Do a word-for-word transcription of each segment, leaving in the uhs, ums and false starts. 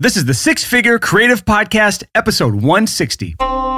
This is the Six Figure Creative Podcast, episode one sixty.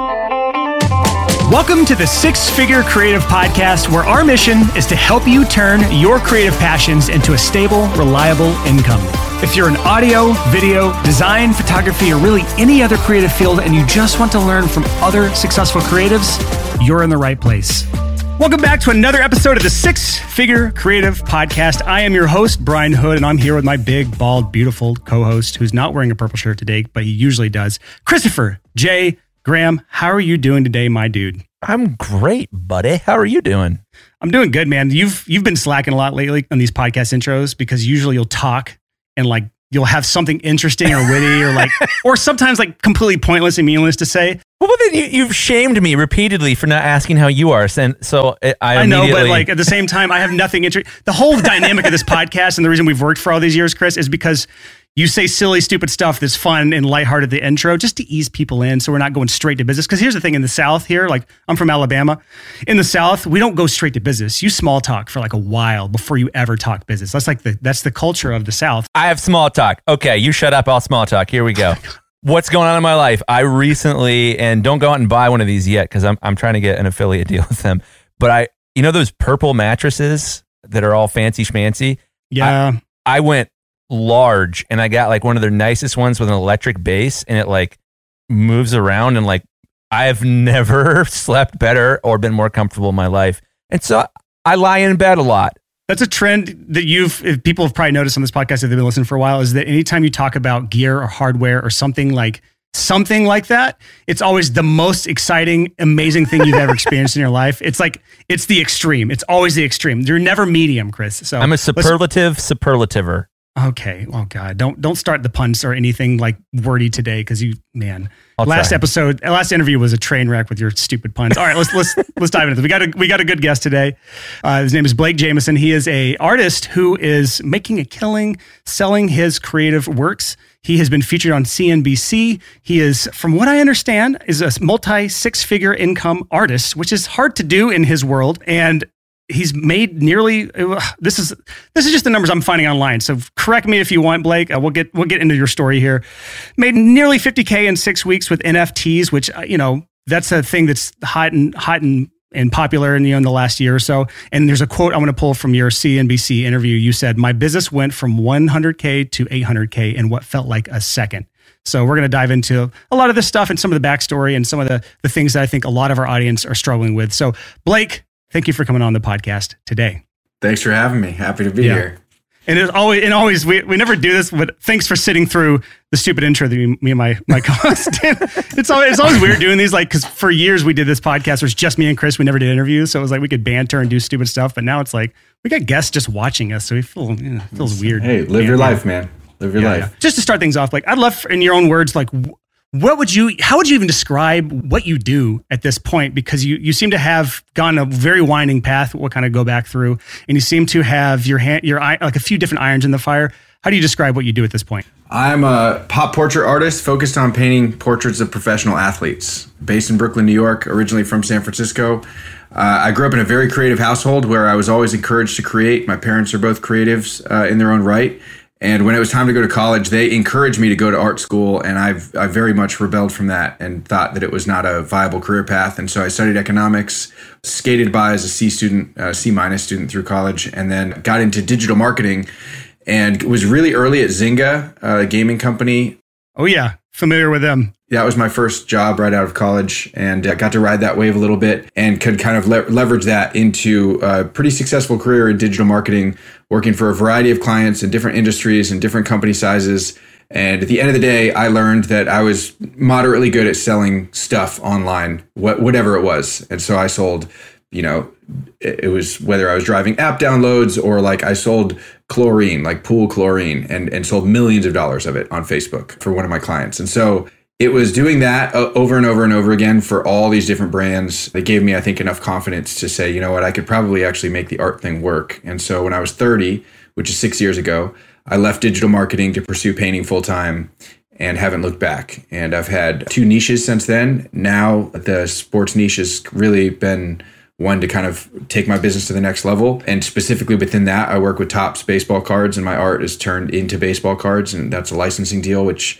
Welcome to the Six Figure Creative Podcast, where our mission is to help you turn your creative passions into a stable, reliable income. If you're in audio, video, design, photography, or really any other creative field, and you just want to learn from other successful creatives, you're in the right place. Welcome back to another episode of the Six Figure Creative Podcast. I am your host, Brian Hood, and I'm here with my big, bald, beautiful co-host who's not wearing a purple shirt today, but he usually does, Christopher J. Graham. How are you doing today, my dude? I'm great, buddy. How are you doing? I'm doing good, man. You've you've been slacking a lot lately on these podcast intros because usually you'll talk and like you'll have something interesting or witty or like, or sometimes like completely pointless and meaningless to say. Well, but then you, you've shamed me repeatedly for not asking how you are. And so I, I know, but like at the same time, I have nothing interesting. The whole dynamic of this podcast and the reason we've worked for all these years, Chris, is because you say silly, stupid stuff that's fun and lighthearted the intro just to ease people in so we're not going straight to business. Because here's the thing, in the South here, like I'm from Alabama. In the South, we don't go straight to business. You small talk for like a while before you ever talk business. That's like the that's the culture of the South. I have small talk. Okay, you shut up, I'll small talk. Here we go. What's going on in my life? I recently, and don't go out and buy one of these yet because I'm I'm trying to get an affiliate deal with them. But I, you know those purple mattresses that are all fancy schmancy? Yeah. I, I went large and I got like one of their nicest ones with an electric base, and it like moves around, and like I've never slept better or been more comfortable in my life. And so I lie in bed a lot. That's a trend that you've, if people have probably noticed on this podcast if they've been listening for a while, is that anytime you talk about gear or hardware or something like something like that, it's always the most exciting, amazing thing you've ever experienced in your life. It's like, it's the extreme. It's always the extreme. You're never medium, Chris. So I'm a superlative superlativer. Okay. Oh God. Don't don't start the puns or anything like wordy today, because you man. I'll last try. episode, last interview was a train wreck with your stupid puns. All right, let's let's let's dive into this. We got a we got a good guest today. Uh, his name is Blake Jamieson. He is a artist who is making a killing selling his creative works. He has been featured on C N B C. He is, from what I understand, is a multi six figure income artist, which is hard to do in his world. And he's made nearly, this is this is just the numbers I'm finding online. So correct me if you want, Blake. Uh, we'll get we'll get into your story here. Made nearly fifty K in six weeks with N F Ts, which, you know, that's a thing that's hot and hot and, and popular in, you know, in the last year or so. And there's a quote I'm going to pull from your C N B C interview. You said, "My business went from one hundred K to eight hundred K in what felt like a second." So we're going to dive into a lot of this stuff and some of the backstory and some of the, the things that I think a lot of our audience are struggling with. So Blake, thank you for coming on the podcast today. Thanks for having me. Happy to be yeah. here. And it's always, and always, we, we never do this, but thanks for sitting through the stupid intro that me, me and my, my co-host did. It's always, it's always weird doing these, like, because for years we did this podcast where it's just me and Chris. We never did interviews. So it was like we could banter and do stupid stuff. But now it's like we got guests just watching us. So we feel, you know, it feels weird. Hey, live yeah, your yeah. life, man. Live your yeah, life. Yeah. Just to start things off, like, I'd love, for, in your own words, like, what would you, how would you even describe what you do at this point? Because you, you seem to have gone a very winding path. We'll kind of go back through, and you seem to have your hand, your eye, like a few different irons in the fire. How do you describe what you do at this point? I'm a pop portrait artist focused on painting portraits of professional athletes. Based in Brooklyn, New York, originally from San Francisco. Uh, I grew up in a very creative household where I was always encouraged to create. My parents are both creatives uh, in their own right. And when it was time to go to college, they encouraged me to go to art school, and I've I very much rebelled from that and thought that it was not a viable career path. And so I studied economics, skated by as a C student, uh, C minus student through college, and then got into digital marketing, and was really early at Zynga, a gaming company. Oh yeah, familiar with them. That was my first job right out of college, and I got to ride that wave a little bit and could kind of le- leverage that into a pretty successful career in digital marketing, working for a variety of clients in different industries and different company sizes. And at the end of the day, I learned that I was moderately good at selling stuff online, wh- whatever it was. And so I sold, you know, it was whether I was driving app downloads or like I sold chlorine, like pool chlorine, and, and sold millions of dollars of it on Facebook for one of my clients. And so it was doing that over and over and over again for all these different brands. They gave me, I think, enough confidence to say, you know what, I could probably actually make the art thing work. And so when I was thirty, which is six years ago, I left digital marketing to pursue painting full time and haven't looked back. And I've had two niches since then. Now the sports niche has really been one to kind of take my business to the next level. And specifically within that, I work with Topps baseball cards, and my art is turned into baseball cards. And that's a licensing deal, which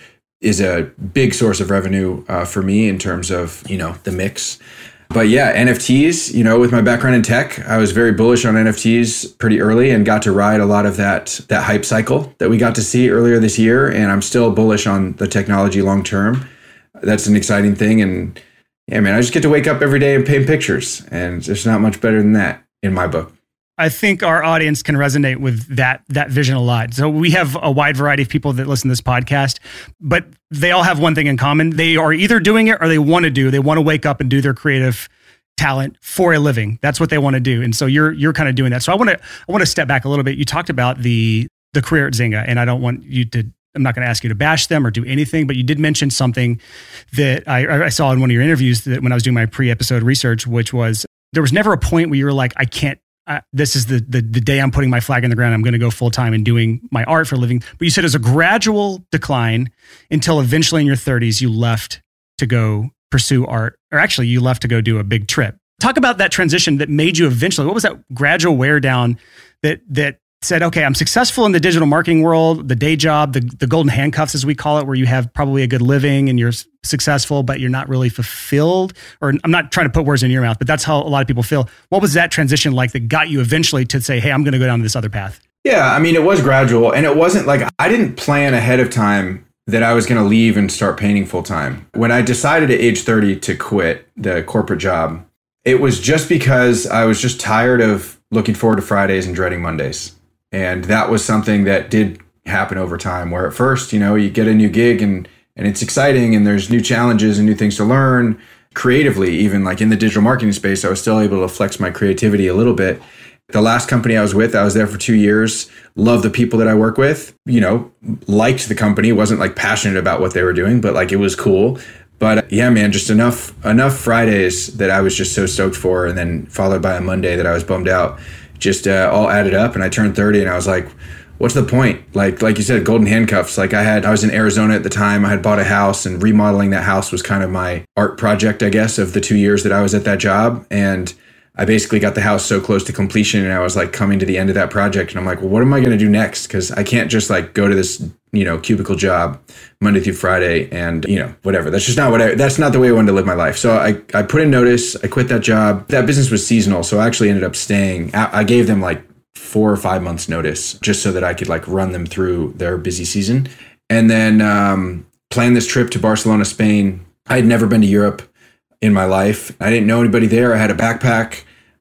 is a big source of revenue uh, for me in terms of, you know, the mix. But yeah, N F Ts, you know, with my background in tech, I was very bullish on N F Ts pretty early and got to ride a lot of that that hype cycle that we got to see earlier this year. And I'm still bullish on the technology long term. That's an exciting thing. And yeah, man, I just get to wake up every day and paint pictures. And there's not much better than that in my book. I think our audience can resonate with that that vision a lot. So we have a wide variety of people that listen to this podcast, but they all have one thing in common. They are either doing it or they want to do. They want to wake up and do their creative talent for a living. That's what they want to do. And so you're you're kind of doing that. So I want to I want to step back a little bit. You talked about the the career at Zynga, and I don't want you to I'm not going to ask you to bash them or do anything, but you did mention something that I, I saw in one of your interviews that when I was doing my pre-episode research, which was there was never a point where you were like, I can't Uh, this is the, the the day I'm putting my flag in the ground. I'm going to go full time and doing my art for a living. But you said it was a gradual decline until eventually in your thirties, you left to go pursue art, or actually you left to go do a big trip. Talk about that transition that made you eventually, what was that gradual wear down that that said, okay, I'm successful in the digital marketing world, the day job, the, the golden handcuffs, as we call it, where you have probably a good living and you're successful, but you're not really fulfilled. Or I'm not trying to put words in your mouth, but that's how a lot of people feel. What was that transition like that got you eventually to say, hey, I'm going to go down this other path? Yeah, I mean, it was gradual, and it wasn't like I didn't plan ahead of time that I was going to leave and start painting full time. When I decided at age thirty to quit the corporate job, it was just because I was just tired of looking forward to Fridays and dreading Mondays. And that was something that did happen over time, where at first, you know, you get a new gig and and it's exciting and there's new challenges and new things to learn creatively. Even like in the digital marketing space, I was still able to flex my creativity a little bit. The last company I was with, I was there for two years, loved the people that I work with, you know, liked the company, wasn't like passionate about what they were doing, but like it was cool. But yeah, man, just enough enough Fridays that I was just so stoked for, and then followed by a Monday that I was bummed out. Just uh, all added up, and I turned thirty, and I was like, "What's the point?" Like, like you said, golden handcuffs. Like I had, I was in Arizona at the time. I had bought a house, and remodeling that house was kind of my art project, I guess, of the two years that I was at that job. And I basically got the house so close to completion, and I was like coming to the end of that project, and I'm like, "Well, what am I going to do next?" Because I can't just like go to this, you know, cubicle job Monday through Friday, and you know, whatever. That's just not what I. That's not the way I wanted to live my life. So I, I put in notice. I quit that job. That business was seasonal, so I actually ended up staying. I gave them like four or five months notice just so that I could like run them through their busy season, and then um, planned this trip to Barcelona, Spain. I had never been to Europe in my life. I didn't know anybody there. I had a backpack,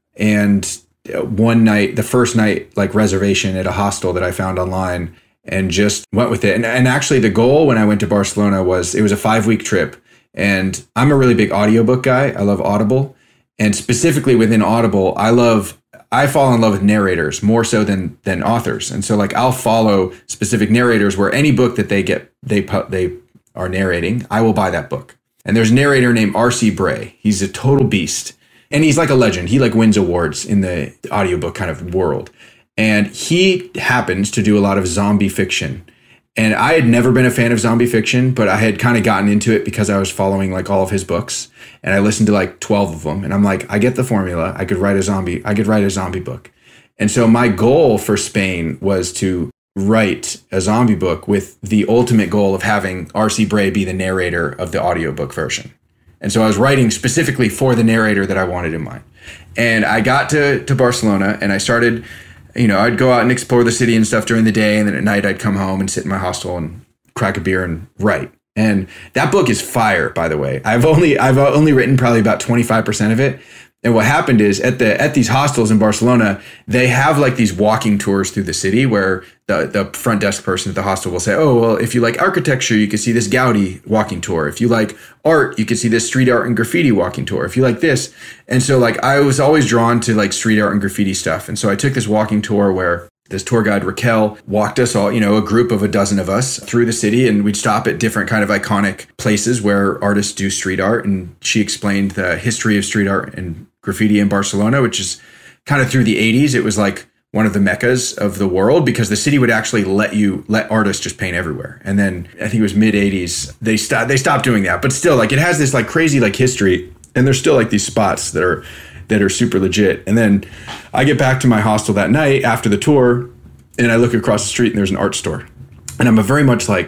and one night, the first night, like reservation at a hostel that I found online, and just went with it. And, and actually the goal when I went to Barcelona was, it was a five week trip. And I'm a really big audiobook guy. I love Audible. And specifically within Audible, I love, I fall in love with narrators more so than, than authors. And so like, I'll follow specific narrators where any book that they get, they put, they are narrating, I will buy that book. And there's a narrator named R C Bray. He's a total beast. And he's like a legend. He like wins awards in the audiobook kind of world. And he happens to do a lot of zombie fiction. And I had never been a fan of zombie fiction, but I had kind of gotten into it because I was following like all of his books. And I listened to like twelve of them. And I'm like, I get the formula. I could write a zombie. I could write a zombie book. And so my goal for Spain was to write a zombie book with the ultimate goal of having R C Bray be the narrator of the audiobook version. And so I was writing specifically for the narrator that I wanted in mind. And I got to, to Barcelona, and I started, you know, I'd go out and explore the city and stuff during the day. And then at night I'd come home and sit in my hostel and crack a beer and write. And that book is fire, by the way. I've only, I've only written probably about twenty-five percent of it. And what happened is at the, at these hostels in Barcelona, they have like these walking tours through the city where the, the front desk person at the hostel will say, oh, well, if you like architecture, you can see this Gaudi walking tour. If you like art, you can see this street art and graffiti walking tour. If you like this. And so like, I was always drawn to like street art and graffiti stuff. And so I took this walking tour where this tour guide, Raquel, walked us all, you know, a group of a dozen of us through the city, and we'd stop at different kind of iconic places where artists do street art. And she explained the history of street art and graffiti in Barcelona, which is kind of through the eighties. It was like one of the meccas of the world because the city would actually let you let artists just paint everywhere. And then I think it was mid eighties, they stopped they stopped doing that. But still, like it has this like crazy like history, and there's still like these spots that are that are super legit. And then I get back to my hostel that night after the tour, and I look across the street and there's an art store. And I'm a very much like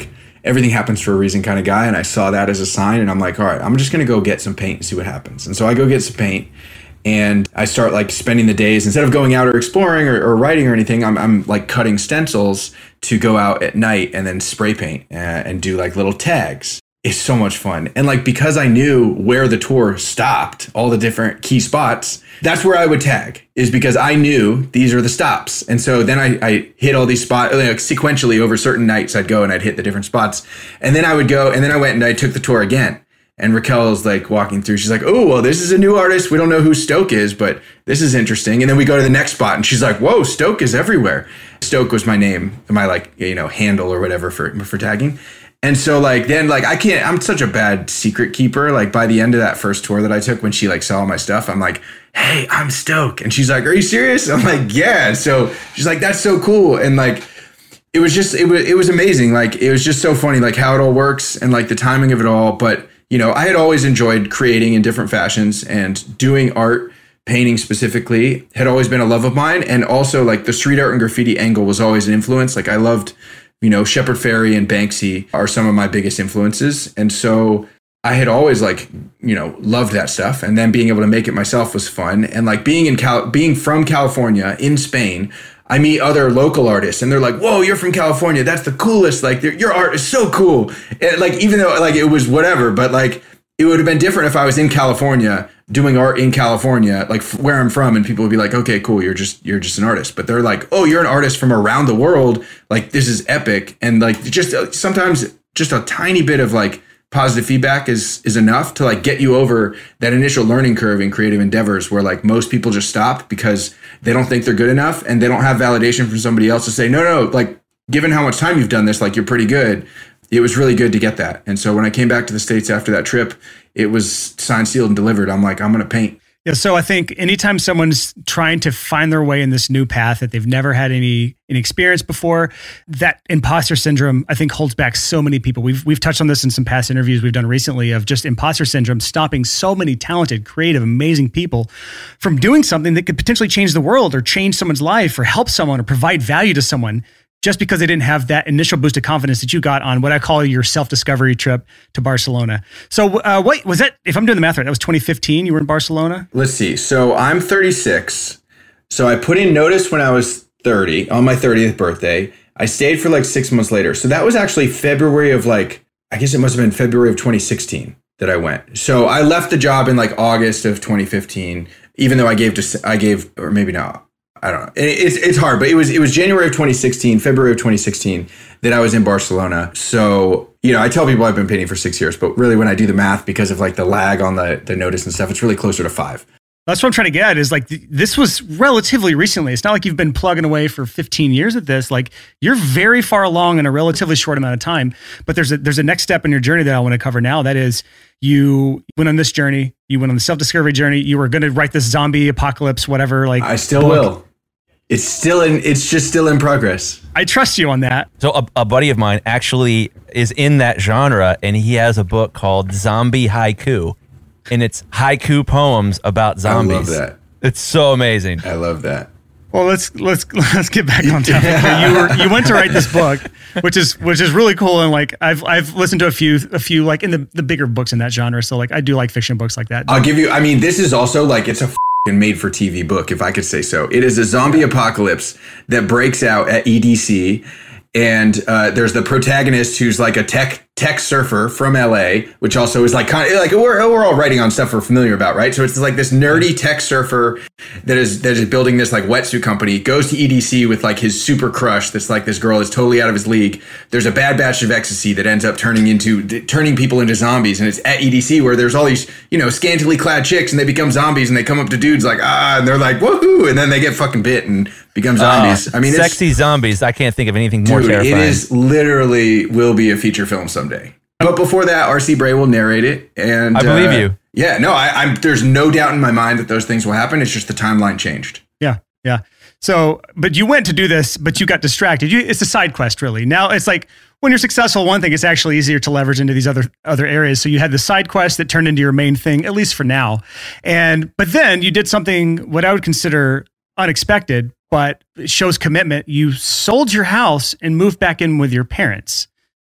everything happens for a reason kind of guy. And I saw that as a sign, and I'm like, all right, I'm just going to go get some paint and see what happens. And so I go get some paint, and I start like spending the days, instead of going out or exploring or, or writing or anything, I'm, I'm like cutting stencils to go out at night and then spray paint and, and do like little tags. It's so much fun. And like, because I knew where the tour stopped, all the different key spots, that's where I would tag, is because I knew these are the stops. And so then I, I hit all these spots, like sequentially over certain nights I'd go and I'd hit the different spots. And then I would go, and then I went and I took the tour again. And Raquel's like walking through. She's like, oh, well, this is a new artist. We don't know who Stoke is, but this is interesting. And then we go to the next spot, and she's like, whoa, Stoke is everywhere. Stoke was my name, my like, you know, handle or whatever for, for tagging. And so like, then like, I can't, I'm such a bad secret keeper. Like by the end of that first tour that I took, when she like saw my stuff, I'm like, hey, I'm Stoke. And she's like, are you serious? I'm like, yeah. So she's like, that's so cool. And like, it was just, it was, it was amazing. Like, it was just so funny, like how it all works and like the timing of it all. But you know, I had always enjoyed creating in different fashions, and doing art, painting specifically, had always been a love of mine. And also like the street art and graffiti angle was always an influence. Like I loved, you know, Shepard Fairey and Banksy are some of my biggest influences. And so I had always like, you know, loved that stuff. And then being able to make it myself was fun. And like being in Cal, being from California in Spain, I meet other local artists, and they're like, whoa, you're from California. That's the coolest. Like your art is so cool. And like, even though like it was whatever, but like it would have been different if I was in California doing art in California, like where I'm from. And people would be like, okay, cool. You're just, you're just an artist. But they're like, oh, you're an artist from around the world. Like this is epic. And like, just uh, sometimes just a tiny bit of like positive feedback is, is enough to like get you over that initial learning curve in creative endeavors, where like most people just stop because they don't think they're good enough, and they don't have validation from somebody else to say, no, no, like given how much time you've done this, like you're pretty good. It was really good to get that. And so when I came back to the States after that trip, it was signed, sealed, and delivered. I'm like, I'm going to paint. Yeah, so I think anytime someone's trying to find their way in this new path that they've never had any, any experience before, that imposter syndrome, I think, holds back so many people. We've we've touched on this in some past interviews we've done recently, of just imposter syndrome stopping so many talented, creative, amazing people from doing something that could potentially change the world or change someone's life or help someone or provide value to someone, just because they didn't have that initial boost of confidence that you got on what I call your self-discovery trip to Barcelona. So uh, what was that? If I'm doing the math right, that was twenty fifteen. You were in Barcelona? Let's see. So I'm thirty-six. So I put in notice when I was thirty, on my thirtieth birthday. I stayed for like six months later. So that was actually February of like, I guess it must have been February of twenty sixteen that I went. So I left the job in like August of twenty fifteen, even though I gave to, I gave, or maybe not. I don't know. It's it's hard, but it was it was January of twenty sixteen, February of twenty sixteen that I was in Barcelona. So, you know, I tell people I've been painting for six years, but really when I do the math, because of like the lag on the, the notice and stuff, it's really closer to five. That's what I'm trying to get at, is like, th- this was relatively recently. It's not like you've been plugging away for fifteen years at this. Like, you're very far along in a relatively short amount of time, but there's a, there's a next step in your journey that I want to cover now. That is, you went on this journey, you went on the self-discovery journey. You were going to write this zombie apocalypse, whatever, like I still book. will. It's still in, it's just still in progress. I trust you on that. So a, a buddy of mine actually is in that genre, and he has a book called Zombie Haiku, and it's haiku poems about zombies. I love that. It's so amazing. I love that. Well, let's let's let's get back on topic. you were you went to write this book, which is which is really cool, and like I've I've listened to a few a few like in the, the bigger books in that genre. So like I do like fiction books like that. I'll give you. I mean, this is also like it's a made for T V book, if I could say so. It is a zombie apocalypse that breaks out at E D C, and uh, there's the protagonist who's like a tech tech surfer from L A, which also is like kind of like we're we're all writing on stuff we're familiar about, right? So it's like this nerdy tech surfer that is that is building this like wetsuit company, goes to E D C with like his super crush that's like this girl is totally out of his league. There's a bad batch of ecstasy that ends up turning into turning people into zombies, and it's at E D C where there's all these, you know, scantily clad chicks, and they become zombies, and they come up to dudes like ah, and they're like woohoo, and then they get fucking bit and become zombies. Uh, I mean, sexy zombies. I can't think of anything more dude, terrifying. It is literally will be a feature film someday. But before that, R C Bray will narrate it, and I believe uh, you. Yeah, no, I, I'm. There's no doubt in my mind that those things will happen. It's just the timeline changed. Yeah, yeah. So, but you went to do this, but you got distracted. You, it's a side quest, really. Now it's like when you're successful, one thing, it's actually easier to leverage into these other other areas. So you had the side quest that turned into your main thing, at least for now. And but then you did something what I would consider unexpected, but it shows commitment. You sold your house and moved back in with your parents.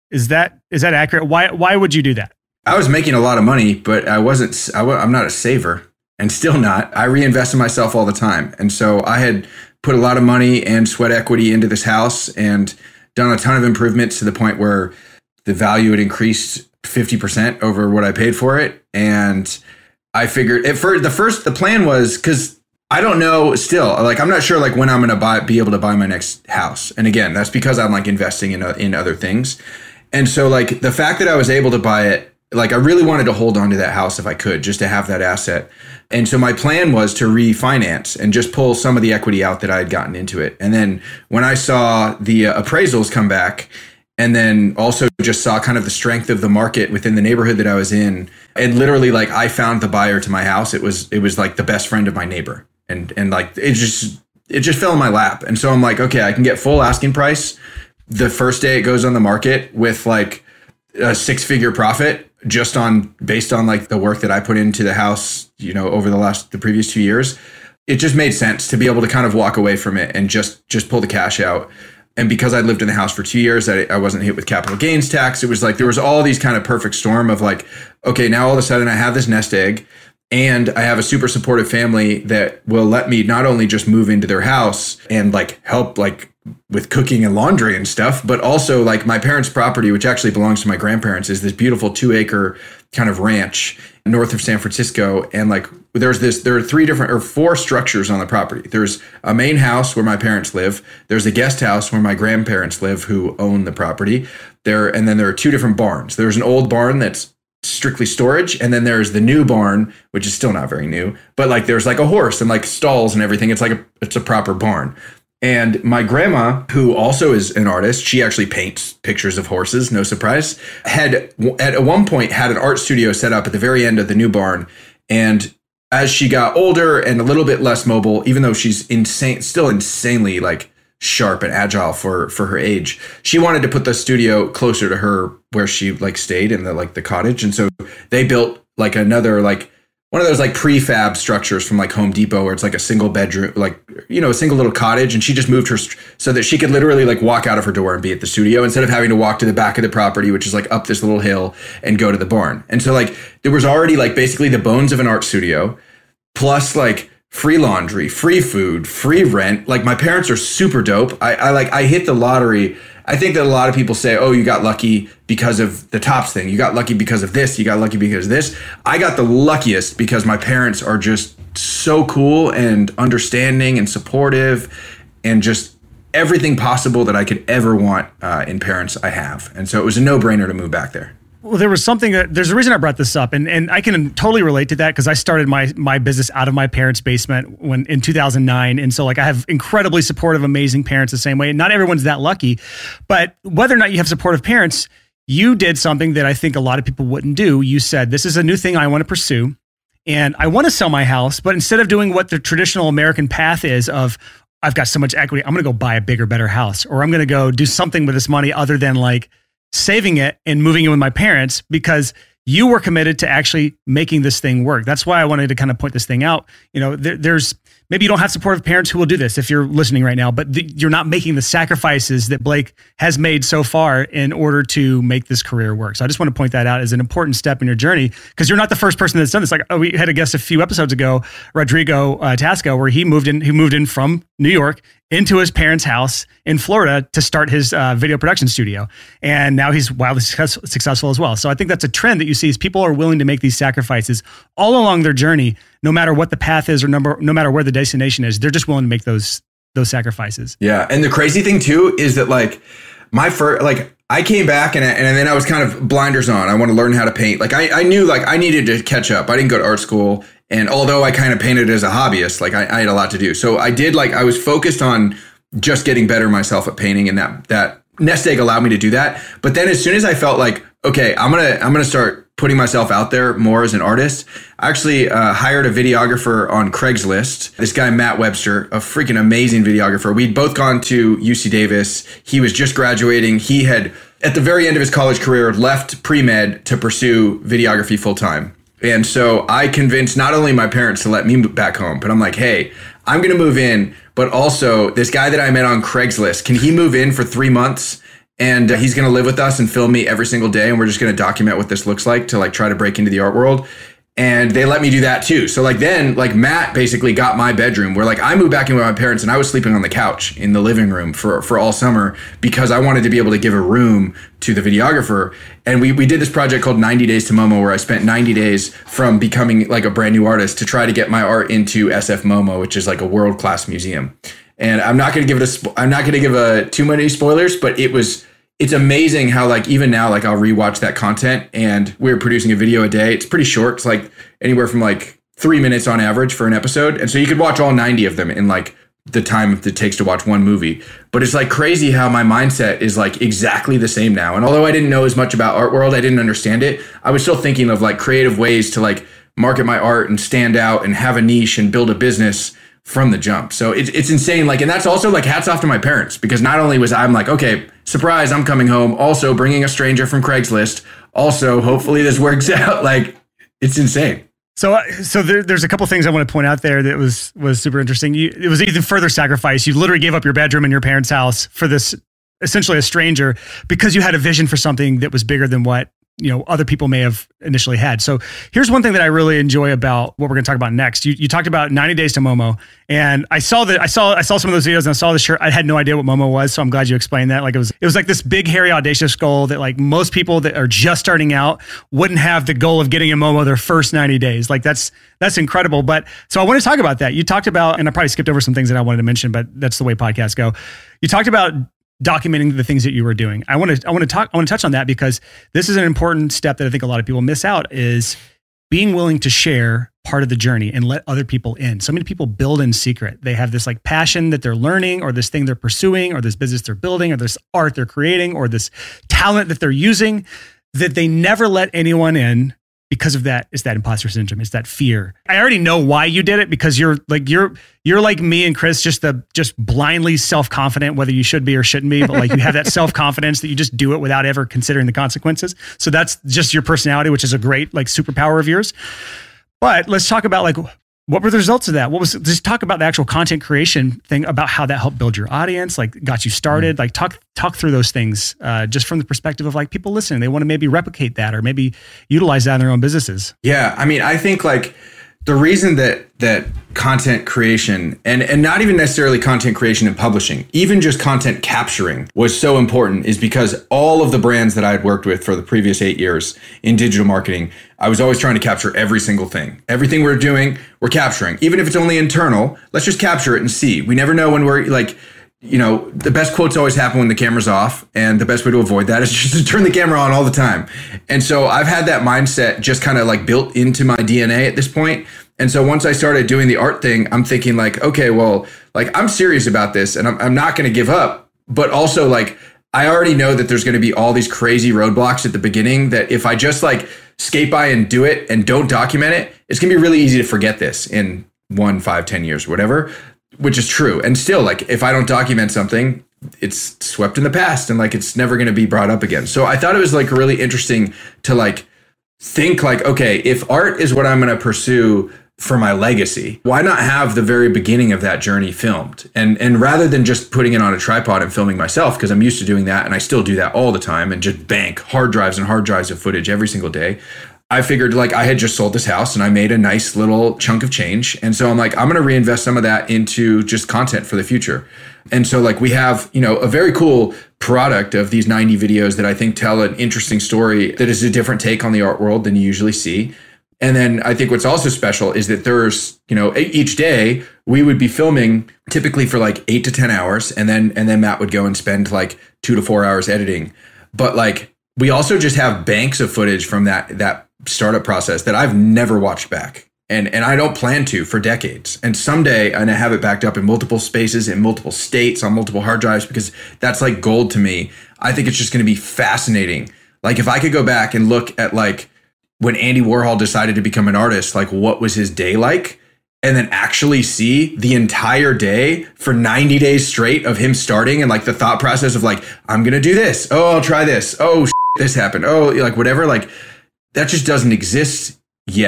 Is that is that accurate? Why why would you do that? I was making a lot of money, but I wasn't, I, I'm not a saver and still not. I reinvest in myself all the time. And so I had put a lot of money and sweat equity into this house and done a ton of improvements to the point where the value had increased fifty percent over what I paid for it. And I figured at first, the first, the plan was, because I don't know still, like, I'm not sure like when I'm going to buy, be able to buy my next house. And again, that's because I'm like investing in, in other things. And so like the fact that I was able to buy it, like I really wanted to hold on to that house if I could, just to have that asset. And so my plan was to refinance and just pull some of the equity out that I had gotten into it. And then when I saw the uh, appraisals come back, and then also just saw kind of the strength of the market within the neighborhood that I was in, and literally like I found the buyer to my house. It was it was like the best friend of my neighbor, and and like it just it just fell in my lap. And so I'm like, okay, I can get full asking price the first day it goes on the market with like a six figure profit just on based on like the work that I put into the house, you know, over the last the previous two years. It just made sense to be able to kind of walk away from it and just just pull the cash out. And because I lived in the house for two years, I, I wasn't hit with capital gains tax. It was like there was all these kind of perfect storm of like, okay, now all of a sudden I have this nest egg and I have a super supportive family that will let me not only just move into their house and like help like with cooking and laundry and stuff, but also like my parents' property, which actually belongs to my grandparents, is this beautiful two acre kind of ranch north of San Francisco. And like there's this, there are three different or four structures on the property. There's a main house where my parents live. There's a guest house where my grandparents live who own the property there. And then there are two different barns. There's an old barn that's strictly storage. And then there's the new barn, which is still not very new, but like there's like a horse and like stalls and everything. It's like a, it's a proper barn. And my grandma, who also is an artist, she actually paints pictures of horses, no surprise, had at one point had an art studio set up at the very end of the new barn. And as she got older and a little bit less mobile, even though she's insane, still insanely like sharp and agile for, for her age, she wanted to put the studio closer to her where she like stayed in the like the cottage. And so they built like another like one of those like prefab structures from like Home Depot where it's like a single bedroom, like, you know, a single little cottage. And she just moved her st- so that she could literally like walk out of her door and be at the studio instead of having to walk to the back of the property, which is like up this little hill and go to the barn. And so like there was already like basically the bones of an art studio plus like free laundry, free food, free rent. Like my parents are super dope. I, I like, I hit the lottery. I think that a lot of people say, oh, you got lucky because of the Tops thing. You got lucky because of this. You got lucky because of this. I got the luckiest because my parents are just so cool and understanding and supportive and just everything possible that I could ever want uh, in parents I have. And so it was a no-brainer to move back there. Well, there was something that there's a reason I brought this up, and, and I can totally relate to that because I started my my business out of my parents' basement when in two thousand nine, and so like I have incredibly supportive, amazing parents the same way. And not everyone's that lucky, but whether or not you have supportive parents, you did something that I think a lot of people wouldn't do. You said, "This is a new thing I want to pursue, and I want to sell my house, but instead of doing what the traditional American path is of I've got so much equity, I'm going to go buy a bigger, better house, or I'm going to go do something with this money other than like." saving it and moving in with my parents because you were committed to actually making this thing work. That's why I wanted to kind of point this thing out. You know, there, there's maybe you don't have supportive parents who will do this if you're listening right now, but the, you're not making the sacrifices that Blake has made so far in order to make this career work. So I just want to point that out as an important step in your journey because you're not the first person that's done this. Like oh, we had a guest a few episodes ago, Rodrigo uh, Tasco, where he moved in, he moved in from New York into his parents' house in Florida to start his uh, video production studio. And now he's wildly success- successful as well. So I think that's a trend that you see is people are willing to make these sacrifices all along their journey, no matter what the path is or number, no matter where the destination is, they're just willing to make those, those sacrifices. Yeah. And the crazy thing too, is that like my first, like I came back and, I, and then I was kind of blinders on. I want to learn how to paint. Like I, I knew like I needed to catch up. I didn't go to art school. And although I kind of painted as a hobbyist, like I, I had a lot to do. So I did like, I was focused on just getting better myself at painting, and that, that nest egg allowed me to do that. But then as soon as I felt like, okay, I'm going to, I'm going to start putting myself out there more as an artist, I actually uh, hired a videographer on Craigslist. This guy, Matt Webster, a freaking amazing videographer. We'd both gone to U C Davis. He was just graduating. He had, at the very end of his college career, left pre-med to pursue videography full time. And so I convinced not only my parents to let me move back home, but I'm like, hey, I'm going to move in. But also this guy that I met on Craigslist, can he move in for three months And uh, he's going to live with us and film me every single day. And we're just going to document what this looks like to like try to break into the art world. And they let me do that too. So like then like Matt basically got my bedroom where like I moved back in with my parents and I was sleeping on the couch in the living room for, for all summer because I wanted to be able to give a room to the videographer. And we, we did this project called ninety days to Momo, where I spent ninety days from becoming like a brand new artist to try to get my art into S F MoMA, which is like a world-class museum. And I'm not going to give it a, spo- I'm not going to give a too many spoilers, but it was, it's amazing how like even now, like I'll rewatch that content and we're producing a video a day. It's pretty short. It's like anywhere from like three minutes on average for an episode. And so you could watch all ninety of them in like the time it takes to watch one movie. But it's like crazy how my mindset is like exactly the same now. And although I didn't know as much about art world, I didn't understand it. I was still thinking of like creative ways to like market my art and stand out and have a niche and build a business from the jump. So it's it's insane. Like, and that's also like hats off to my parents, because not only was I'm like, okay, surprise, I'm coming home. Also bringing a stranger from Craigslist. Also, hopefully this works out. Like, it's insane. So, uh, so there, there's a couple things I want to point out there that was was super interesting. You, it was even further sacrifice. You literally gave up your bedroom in your parents' house for this, essentially a stranger, because you had a vision for something that was bigger than what, you know, other people may have initially had. So here's one thing that I really enjoy about what we're going to talk about next. You, you talked about ninety days to Momo, and I saw that I saw I saw some of those videos and I saw the shirt. I had no idea what Momo was, so I'm glad you explained that. Like it was it was like this big, hairy, audacious goal that like most people that are just starting out wouldn't have the goal of getting a Momo their first ninety days. Like that's that's incredible. But so I want to talk about that. You talked about, and I probably skipped over some things that I wanted to mention, but that's the way podcasts go. You talked about documenting the things that you were doing. I want to, I want to talk, I want to touch on that because this is an important step that I think a lot of people miss out, is being willing to share part of the journey and let other people in. So many people build in secret. They have this like passion that they're learning, or this thing they're pursuing, or this business they're building, or this art they're creating, or this talent that they're using, that they never let anyone in. Because of that, it's that imposter syndrome. It's that fear. I already know why you did it, because you're like you're you're like me and Chris, just the just blindly self-confident, whether you should be or shouldn't be, but like you have that self-confidence that you just do it without ever considering the consequences. So that's just your personality, which is a great like superpower of yours. But let's talk about like, what were the results of that? What was, just talk about the actual content creation thing, about how that helped build your audience, like got you started, mm-hmm. like talk, talk through those things uh, just from the perspective of like people listening. They want to maybe replicate that or maybe utilize that in their own businesses. Yeah. I mean, I think like the reason that, that content creation and, and not even necessarily content creation and publishing, even just content capturing was so important is because all of the brands that I had worked with for the previous eight years in digital marketing, I was always trying to capture every single thing. Everything we're doing, we're capturing. Even if it's only internal, let's just capture it and see. We never know when we're like, you know, the best quotes always happen when the camera's off. And the best way to avoid that is just to turn the camera on all the time. And so I've had that mindset just kind of like built into my D N A at this point. And so once I started doing the art thing, I'm thinking like, okay, well, like I'm serious about this and I'm, I'm not going to give up. But also like, I already know that there's going to be all these crazy roadblocks at the beginning that if I just like skate by and do it and don't document it, it's going to be really easy to forget this in one, five, ten years, whatever, which is true. And still, like if I don't document something, it's swept in the past and like it's never going to be brought up again. So I thought it was like really interesting to like think like, okay, if art is what I'm going to pursue for my legacy, why not have the very beginning of that journey filmed? And and rather than just putting it on a tripod and filming myself, because I'm used to doing that and I still do that all the time and just bank hard drives and hard drives of footage every single day, I figured like I had just sold this house and I made a nice little chunk of change. And so I'm like, I'm going to reinvest some of that into just content for the future. And so like we have, you know, a very cool product of these ninety videos that I think tell an interesting story that is a different take on the art world than you usually see. And then I think what's also special is that there's, you know, each day we would be filming typically for like eight to ten hours. And then, and then Matt would go and spend like two to four hours editing. But like, we also just have banks of footage from that, that startup process that I've never watched back. And, and I don't plan to for decades. And someday I'm going to have it backed up in multiple spaces, in multiple states, on multiple hard drives, because that's like gold to me. I think it's just going to be fascinating. Like if I could go back and look at like, when Andy Warhol decided to become an artist, like what was his day like? And then actually see the entire day for ninety days straight of him starting and like the thought process of like, I'm going to do this. Oh, I'll try this. Oh, shit, this happened. Oh, like whatever. Like that just doesn't exist yet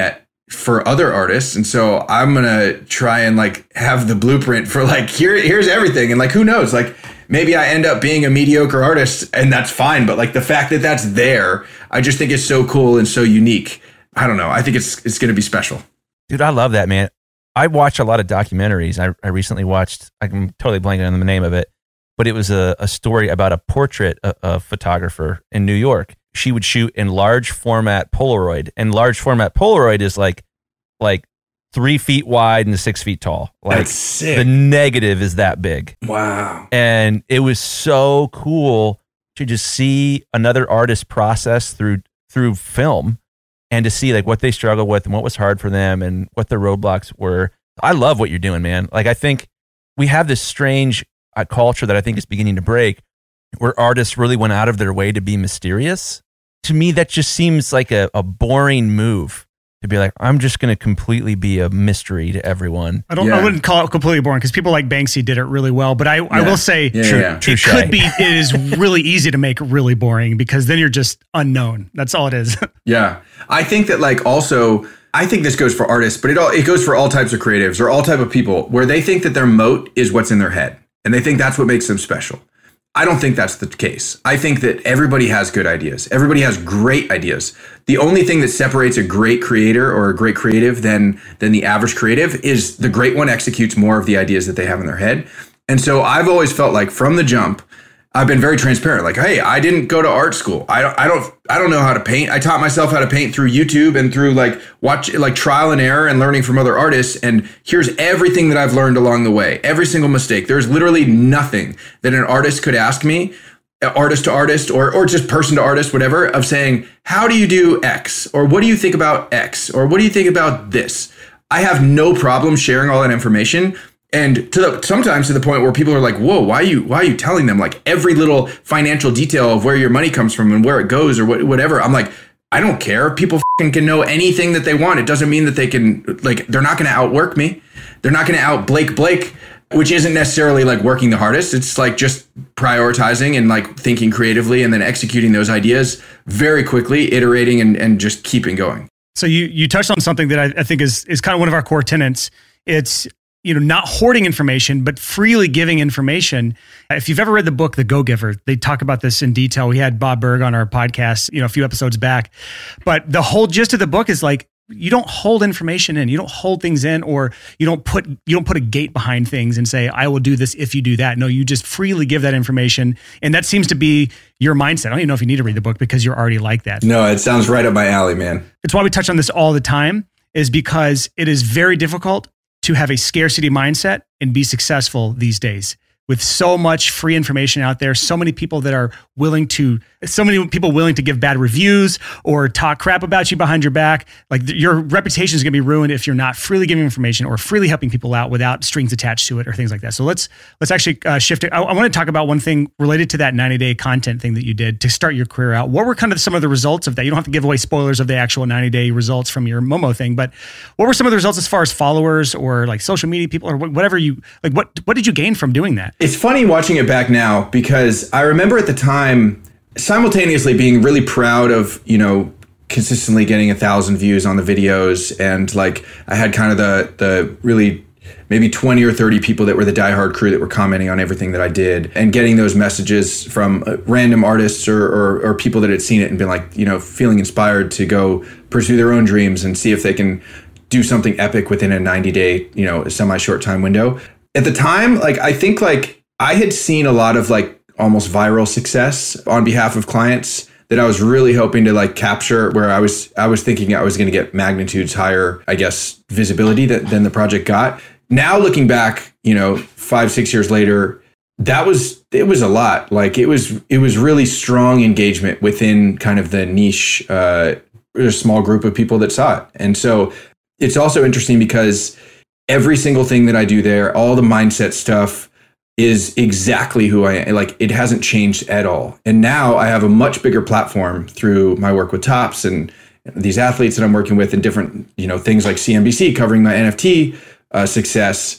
for other artists. And so I'm going to try and like have the blueprint for like, here, here's everything. And like, who knows, like maybe I end up being a mediocre artist and that's fine. But like the fact that that's there, I just think it's so cool and so unique. I don't know. I think it's, it's going to be special. Dude, I love that, man. I watch a lot of documentaries. I, I recently watched, I'm totally blanking on the name of it, but it was a, a story about a portrait a, a photographer in New York. She would shoot in large format Polaroid, and large format Polaroid is like like three feet wide and six feet tall. Like That's sick. The negative is that big. Wow. And it was so cool to just see another artist process through through film and to see like what they struggled with and what was hard for them and what the roadblocks were. I love what you're doing, man. Like I think we have this strange uh, culture that I think is beginning to break, where artists really went out of their way to be mysterious. To me, that just seems like a, a boring move to be like, I'm just going to completely be a mystery to everyone. I don't. Yeah. I wouldn't call it completely boring because people like Banksy did it really well. But I, yeah. I will say, yeah, true, yeah. it could be. It is really easy to make really boring because then you're just unknown. That's all it is. Yeah, I think that like also. I think this goes for artists, but it all it goes for all types of creatives or all type of people where they think that their moat is what's in their head and they think that's what makes them special. I don't think that's the case. I think that everybody has good ideas. Everybody has great ideas. The only thing that separates a great creator or a great creative than than the average creative is the great one executes more of the ideas that they have in their head. And so I've always felt like from the jump, I've been very transparent. Like, hey, I didn't go to art school. I don't, I don't, I don't know how to paint. I taught myself how to paint through YouTube and through like watch, like trial and error and learning from other artists. And here's everything that I've learned along the way. Every single mistake. There's literally nothing that an artist could ask me, artist to artist, or or just person to artist, whatever, of saying, how do you do X? Or what do you think about X? Or what do you think about this? I have no problem sharing all that information. And to the, sometimes to the point where people are like, whoa, why are you why are you telling them like every little financial detail of where your money comes from and where it goes or what, whatever? I'm like, I don't care. People f***ing can know anything that they want. It doesn't mean that they can, like, they're not going to outwork me. They're not going to out Blake Blake, which isn't necessarily like working the hardest. It's like just prioritizing and like thinking creatively and then executing those ideas very quickly, iterating and, and just keeping going. So you you touched on something that I, I think is is kind of one of our core tenets. It's you know, not hoarding information, but freely giving information. If you've ever read the book, The Go-Giver, they talk about this in detail. We had Bob Berg on our podcast, you know, a few episodes back, but the whole gist of the book is like, you don't hold information in, you don't hold things in, or you don't put, you don't put a gate behind things and say, I will do this if you do that. No, you just freely give that information. And that seems to be your mindset. I don't even know if you need to read the book because you're already like that. No, it sounds right up my alley, man. It's why we touch on this all the time, is because it is very difficult to have a scarcity mindset and be successful these days. With so much free information out there, so many people that are willing to, so many people willing to give bad reviews or talk crap about you behind your back. Like your reputation is going to be ruined if you're not freely giving information or freely helping people out without strings attached to it or things like that. So let's let's actually uh, shift it. I, I want to talk about one thing related to that ninety day content thing that you did to start your career out. What were kind of some of the results of that? You don't have to give away spoilers of the actual ninety day results from your Momo thing, but what were some of the results as far as followers or like social media people or whatever you, like what, what did you gain from doing that? It's funny watching it back now because I remember at the time simultaneously being really proud of, you know, consistently getting a thousand views on the videos. And like I had kind of the the really maybe twenty or thirty people that were the diehard crew that were commenting on everything that I did and getting those messages from random artists or, or, or people that had seen it and been like, you know, feeling inspired to go pursue their own dreams and see if they can do something epic within a ninety day, you know, semi-short time window. At the time, like, I think like I had seen a lot of like almost viral success on behalf of clients that I was really hoping to like capture, where I was, I was thinking I was going to get magnitudes higher, I guess, visibility that, than the project got. Now looking back, you know, five, six years later, that was, it was a lot. Like it was, it was really strong engagement within kind of the niche, uh, a small group of people that saw it. And so it's also interesting because every single thing that I do there, all the mindset stuff is exactly who I am. Like it hasn't changed at all. And now I have a much bigger platform through my work with Topps and these athletes that I'm working with and different, you know, things like C N B C covering my N F T uh, success.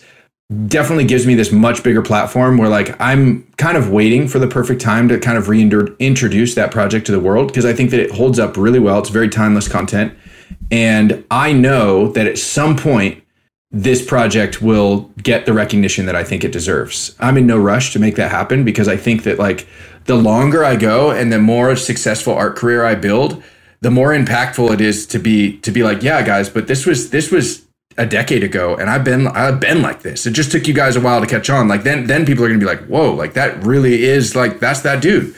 definitely gives me this much bigger platform where like I'm kind of waiting for the perfect time to kind of reintroduce that project to the world, because I think that it holds up really well. It's very timeless content. And I know that at some point, this project will get the recognition that I think it deserves. I'm in no rush to make that happen, because I think that like the longer I go and the more successful art career I build, the more impactful it is to be to be like, yeah, guys, but this was this was a decade ago, and I've been I've been like this. It just took you guys a while to catch on. Like then then people are gonna be like, whoa, like that really is like that's that dude.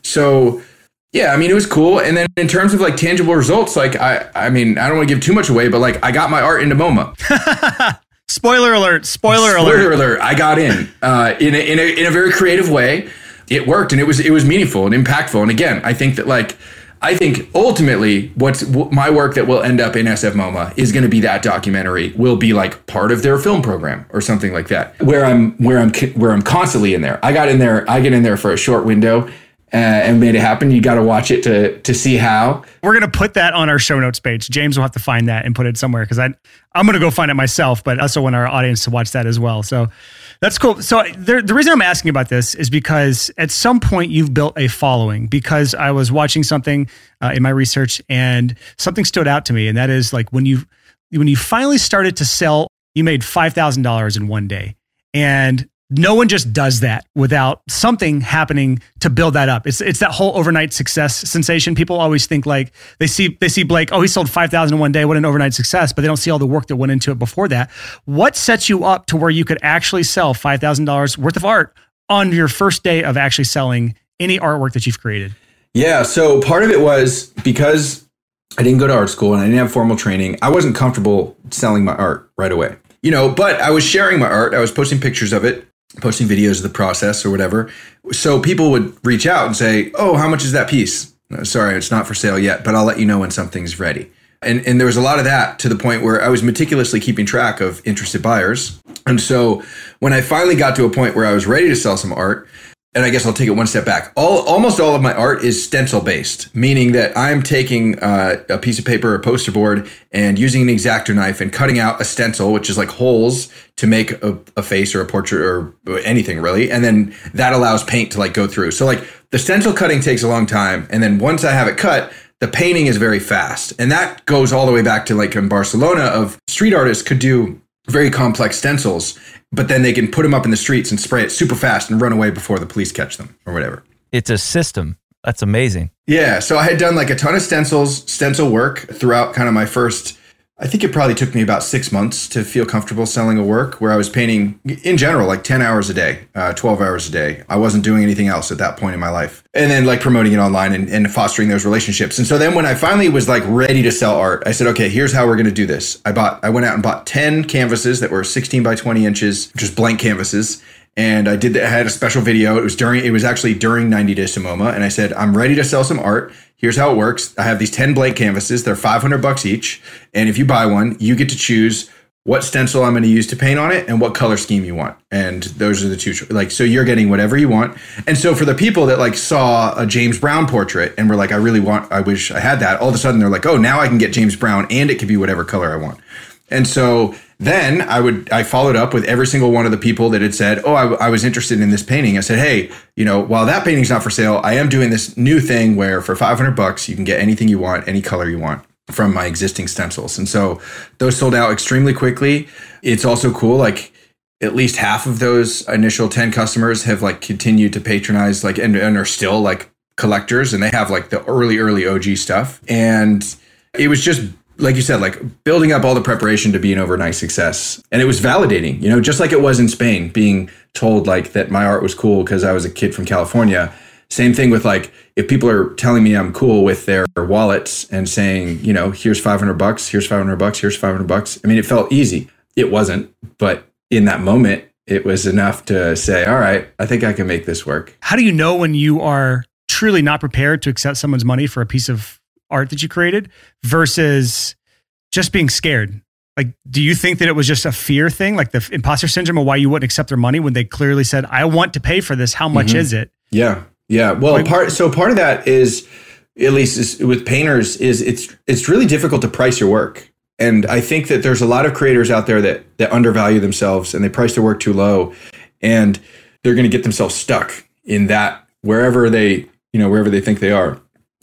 So yeah, I mean, it was cool. And then in terms of like tangible results, like I, I mean, I don't want to give too much away, but like I got my art into MoMA. Spoiler alert! Spoiler, Spoiler alert! Spoiler alert! I got in uh, in a, in a in a very creative way. It worked, and it was it was meaningful and impactful. And again, I think that like I think ultimately, what's my work that will end up in S F MoMA is going to be that documentary. Will be like part of their film program or something like that, where I'm where I'm where I'm constantly in there. I got in there. I get in there for a short window. Uh, and made it happen. You got to watch it to to see how. We're gonna put that on our show notes page. James will have to find that and put it somewhere, because I I'm gonna go find it myself, but I also want our audience to watch that as well. So that's cool. So there, the reason I'm asking about this is because at some point you've built a following. Because I was watching something uh, in my research and something stood out to me, and that is like when you when you finally started to sell, you made five thousand dollars in one day, and no one just does that without something happening to build that up. It's it's that whole overnight success sensation. People always think like they see they see Blake, oh, he sold five thousand in one day. What an overnight success. But they don't see all the work that went into it before that. What sets you up to where you could actually sell five thousand dollars worth of art on your first day of actually selling any artwork that you've created? Yeah. So part of it was because I didn't go to art school and I didn't have formal training. I wasn't comfortable selling my art right away, you know, but I was sharing my art. I was posting pictures of it, posting videos of the process or whatever. So people would reach out and say, oh, how much is that piece? Sorry, it's not for sale yet, but I'll let you know when something's ready. And and there was a lot of that, to the point where I was meticulously keeping track of interested buyers. And so when I finally got to a point where I was ready to sell some art, and I guess I'll take it one step back. All almost all of my art is stencil based, meaning that I'm taking uh, a piece of paper, a poster board, and using an X-Acto knife and cutting out a stencil, which is like holes to make a, a face or a portrait or anything really. And then that allows paint to like go through. So like the stencil cutting takes a long time. And then once I have it cut, the painting is very fast. And that goes all the way back to like in Barcelona, of street artists could do very complex stencils, but then they can put them up in the streets and spray it super fast and run away before the police catch them or whatever. It's a system. That's amazing. Yeah. So I had done like a ton of stencils, stencil work throughout kind of my first, I think it probably took me about six months to feel comfortable selling a work where I was painting in general, like ten hours a day, uh, twelve hours a day. I wasn't doing anything else at that point in my life. And then like promoting it online and, and fostering those relationships. And so then when I finally was like ready to sell art, I said, okay, here's how we're going to do this. I bought, I went out and bought ten canvases that were sixteen by twenty inches, just blank canvases. And I did that. I had a special video. It was during, it was actually during ninety days to MoMA. And I said, I'm ready to sell some art. Here's how it works. I have these ten blank canvases. They're five hundred bucks each. And if you buy one, you get to choose what stencil I'm going to use to paint on it and what color scheme you want. And those are the two, like, so you're getting whatever you want. And so for the people that like saw a James Brown portrait and were like, I really want, I wish I had that. All of a sudden they're like, oh, now I can get James Brown and it can be whatever color I want. And so then I would, I followed up with every single one of the people that had said, oh, I, I was interested in this painting. I said, hey, you know, while that painting's not for sale, I am doing this new thing where for five hundred bucks, you can get anything you want, any color you want from my existing stencils. And so those sold out extremely quickly. It's also cool. Like at least half of those initial ten customers have like continued to patronize, like, and, and are still like collectors, and they have like the early, early O G stuff. And it was just, like you said, like building up all the preparation to be an overnight success. And it was validating, you know, just like it was in Spain, being told like that my art was cool because I was a kid from California. Same thing with like, if people are telling me I'm cool with their wallets and saying, you know, here's five hundred bucks, here's five hundred bucks, here's five hundred bucks. I mean, it felt easy. It wasn't, but in that moment, it was enough to say, all right, I think I can make this work. How do you know when you are truly not prepared to accept someone's money for a piece of art that you created versus just being scared? Like, do you think that it was just a fear thing, like the imposter syndrome, of why you wouldn't accept their money when they clearly said, I want to pay for this. How much mm-hmm. is it? Yeah. Yeah. Well, like, part, so part of that is, at least is, with painters, is it's, it's really difficult to price your work. And I think that there's a lot of creators out there that that undervalue themselves and they price their work too low, and they're going to get themselves stuck in that wherever they, you know, wherever they think they are.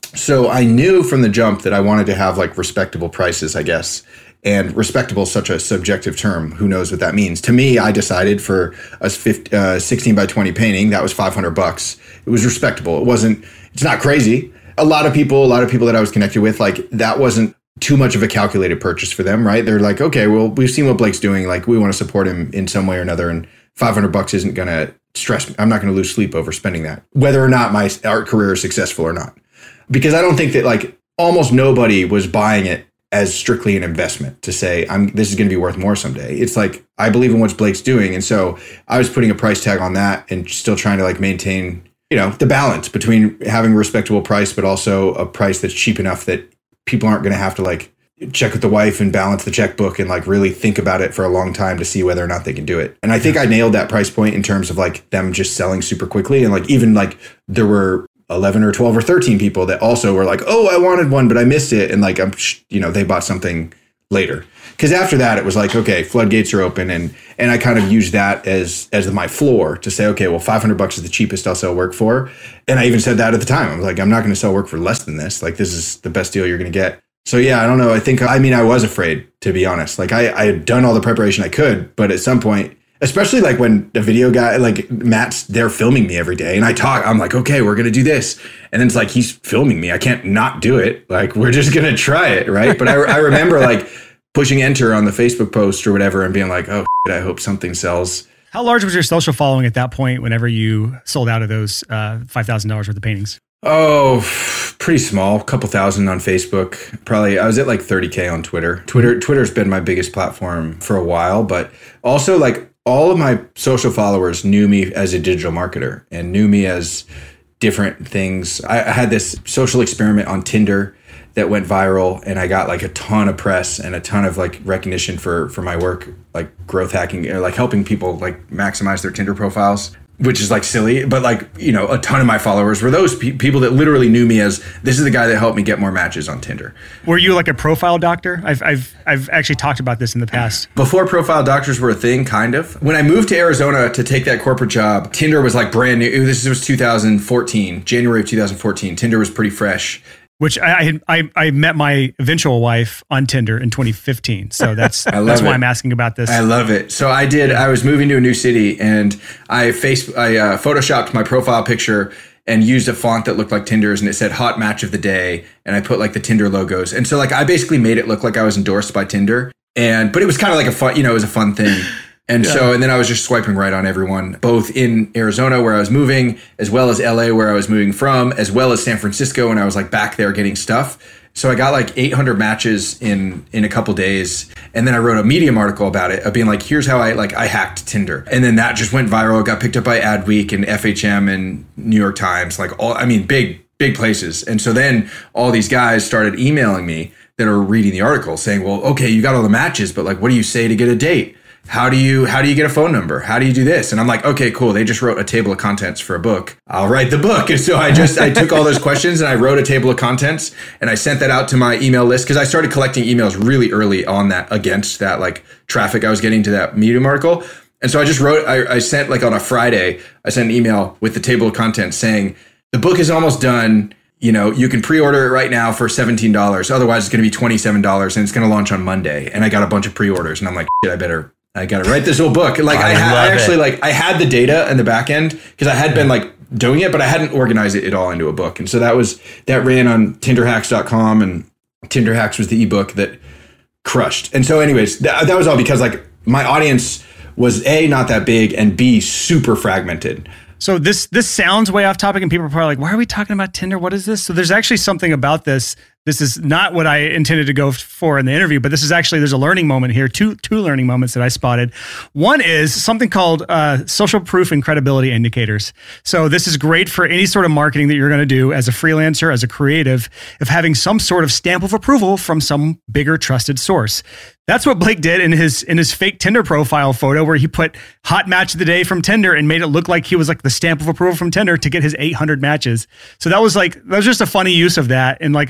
So I knew from the jump that I wanted to have like respectable prices, I guess. And respectable is such a subjective term. Who knows what that means? To me, I decided for a fifteen, uh, sixteen by twenty painting, that was five hundred bucks. It was respectable. It wasn't, it's not crazy. A lot of people, a lot of people that I was connected with, like that wasn't too much of a calculated purchase for them, right? They're like, okay, well, we've seen what Blake's doing. Like we want to support him in some way or another. And five hundred bucks isn't going to stress me. I'm not going to lose sleep over spending that, whether or not my art career is successful or not. Because I don't think that like almost nobody was buying it as strictly an investment to say, I'm this is going to be worth more someday. It's like, I believe in what Blake's doing. And so I was putting a price tag on that and still trying to like maintain, you know, the balance between having a respectable price, but also a price that's cheap enough that people aren't going to have to like check with the wife and balance the checkbook and like really think about it for a long time to see whether or not they can do it. And I think I nailed that price point in terms of like them just selling super quickly. And like, even like there were eleven or twelve or thirteen people that also were like, oh, I wanted one, but I missed it. And like, I'm, you know, they bought something later. Because after that, it was like, okay, floodgates are open. And and I kind of used that as as my floor to say, okay, well, five hundred bucks is the cheapest I'll sell work for. And I even said that at the time. I was like, I'm not going to sell work for less than this. Like, this is the best deal you're going to get. So yeah, I don't know. I think, I mean, I was afraid, to be honest. Like I, I had done all the preparation I could, but at some point, especially like when the video guy, like Matt's there filming me every day and I talk, I'm like, okay, we're going to do this. And then it's like, he's filming me. I can't not do it. Like, we're just going to try it. Right. But I, I remember like pushing enter on the Facebook post or whatever and being like, oh, shit, I hope something sells. How large was your social following at that point whenever you sold out of those uh, five thousand dollars worth of paintings? Oh, pretty small, a couple thousand on Facebook. Probably, I was at like thirty K on Twitter. Twitter, Twitter's been my biggest platform for a while, but also like all of my social followers knew me as a digital marketer and knew me as different things. I, I had this social experiment on Tinder that went viral and I got like a ton of press and a ton of like recognition for, for my work, like growth hacking or like helping people like maximize their Tinder profiles, which is like silly, but like, you know, a ton of my followers were those pe- people that literally knew me as this is the guy that helped me get more matches on Tinder. Were you like a profile doctor? I've I've I've actually talked about this in the past. Before profile doctors were a thing, kind of. When I moved to Arizona to take that corporate job, Tinder was like brand new. This was two thousand fourteen, January of two thousand fourteen. Tinder was pretty fresh. Which I had, I I met my eventual wife on Tinder in twenty fifteen. So that's that's why it. I'm asking about this. I love it. So I did. I was moving to a new city, and I face I uh, photoshopped my profile picture and used a font that looked like Tinder's, and it said "Hot Match of the Day," and I put like the Tinder logos, and so like I basically made it look like I was endorsed by Tinder, and but it was kind of like a fun, you know, it was a fun thing. And yeah. so, and then I was just swiping right on everyone, both in Arizona where I was moving, as well as L A where I was moving from, as well as San Francisco when I was like back there getting stuff. So I got like eight hundred matches in, in a couple days. And then I wrote a Medium article about it of being like, here's how I like, I hacked Tinder. And then that just went viral. It got picked up by Adweek and F H M and New York Times, like all, I mean, big, big places. And so then all these guys started emailing me that are reading the article saying, well, okay, you got all the matches, but like, what do you say to get a date? How do you how do you get a phone number? How do you do this? And I'm like, okay, cool. They just wrote a table of contents for a book. I'll write the book. And so I just I took all those questions and I wrote a table of contents and I sent that out to my email list because I started collecting emails really early on that against that like traffic I was getting to that Medium article. And so I just wrote I, I sent like on a Friday, I sent an email with the table of contents saying the book is almost done. You know, you can pre-order it right now for seventeen dollars. Otherwise, it's going to be twenty-seven dollars and it's going to launch on Monday. And I got a bunch of pre-orders and I'm like, shit, I better I got to write this whole book. Like I, I, had, I actually it. like I had the data in the back end because I had been like doing it, but I hadn't organized it at all into a book. And so that was that ran on Tinder Hacks dot com and Tinder Hacks was the ebook that crushed. And so anyways, that, that was all because like my audience was A, not that big, and B, super fragmented. So this this sounds way off topic and people are probably like, why are we talking about Tinder? What is this? So there's actually something about this. This is not what I intended to go for in the interview, but this is actually, there's a learning moment here, two two learning moments that I spotted. One is something called uh, social proof and credibility indicators. So this is great for any sort of marketing that you're going to do as a freelancer, as a creative, of having some sort of stamp of approval from some bigger trusted source. That's what Blake did in his in his fake Tinder profile photo where he put hot match of the day from Tinder and made it look like he was like the stamp of approval from Tinder to get his eight hundred matches. So that was like, that was just a funny use of that and like a fun and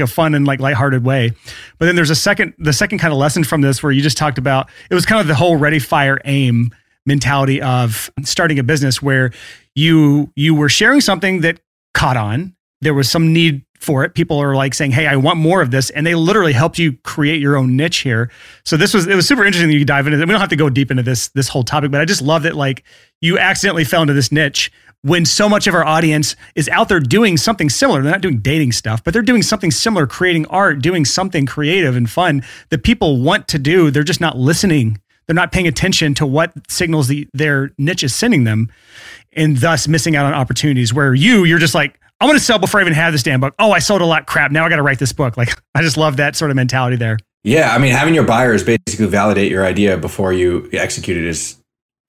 like lighthearted way. But then there's a second, the second kind of lesson from this where you just talked about, it was kind of the whole ready, fire, aim mentality of starting a business where you, you were sharing something that caught on. There was some need for it. People are like saying, hey, I want more of this. And they literally helped you create your own niche here. So this was, it was super interesting that you dive into it. We don't have to go deep into this, this whole topic, but I just love that like you accidentally fell into this niche when so much of our audience is out there doing something similar. They're not doing dating stuff, but they're doing something similar, creating art, doing something creative and fun that people want to do. They're just not listening. They're not paying attention to what signals the, their niche is sending them, and thus missing out on opportunities where you, you're just like, I want to sell before I even have this damn book. Oh, I sold a lot. Crap. Now I got to write this book. Like, I just love that sort of mentality there. Yeah. I mean, having your buyers basically validate your idea before you execute it is,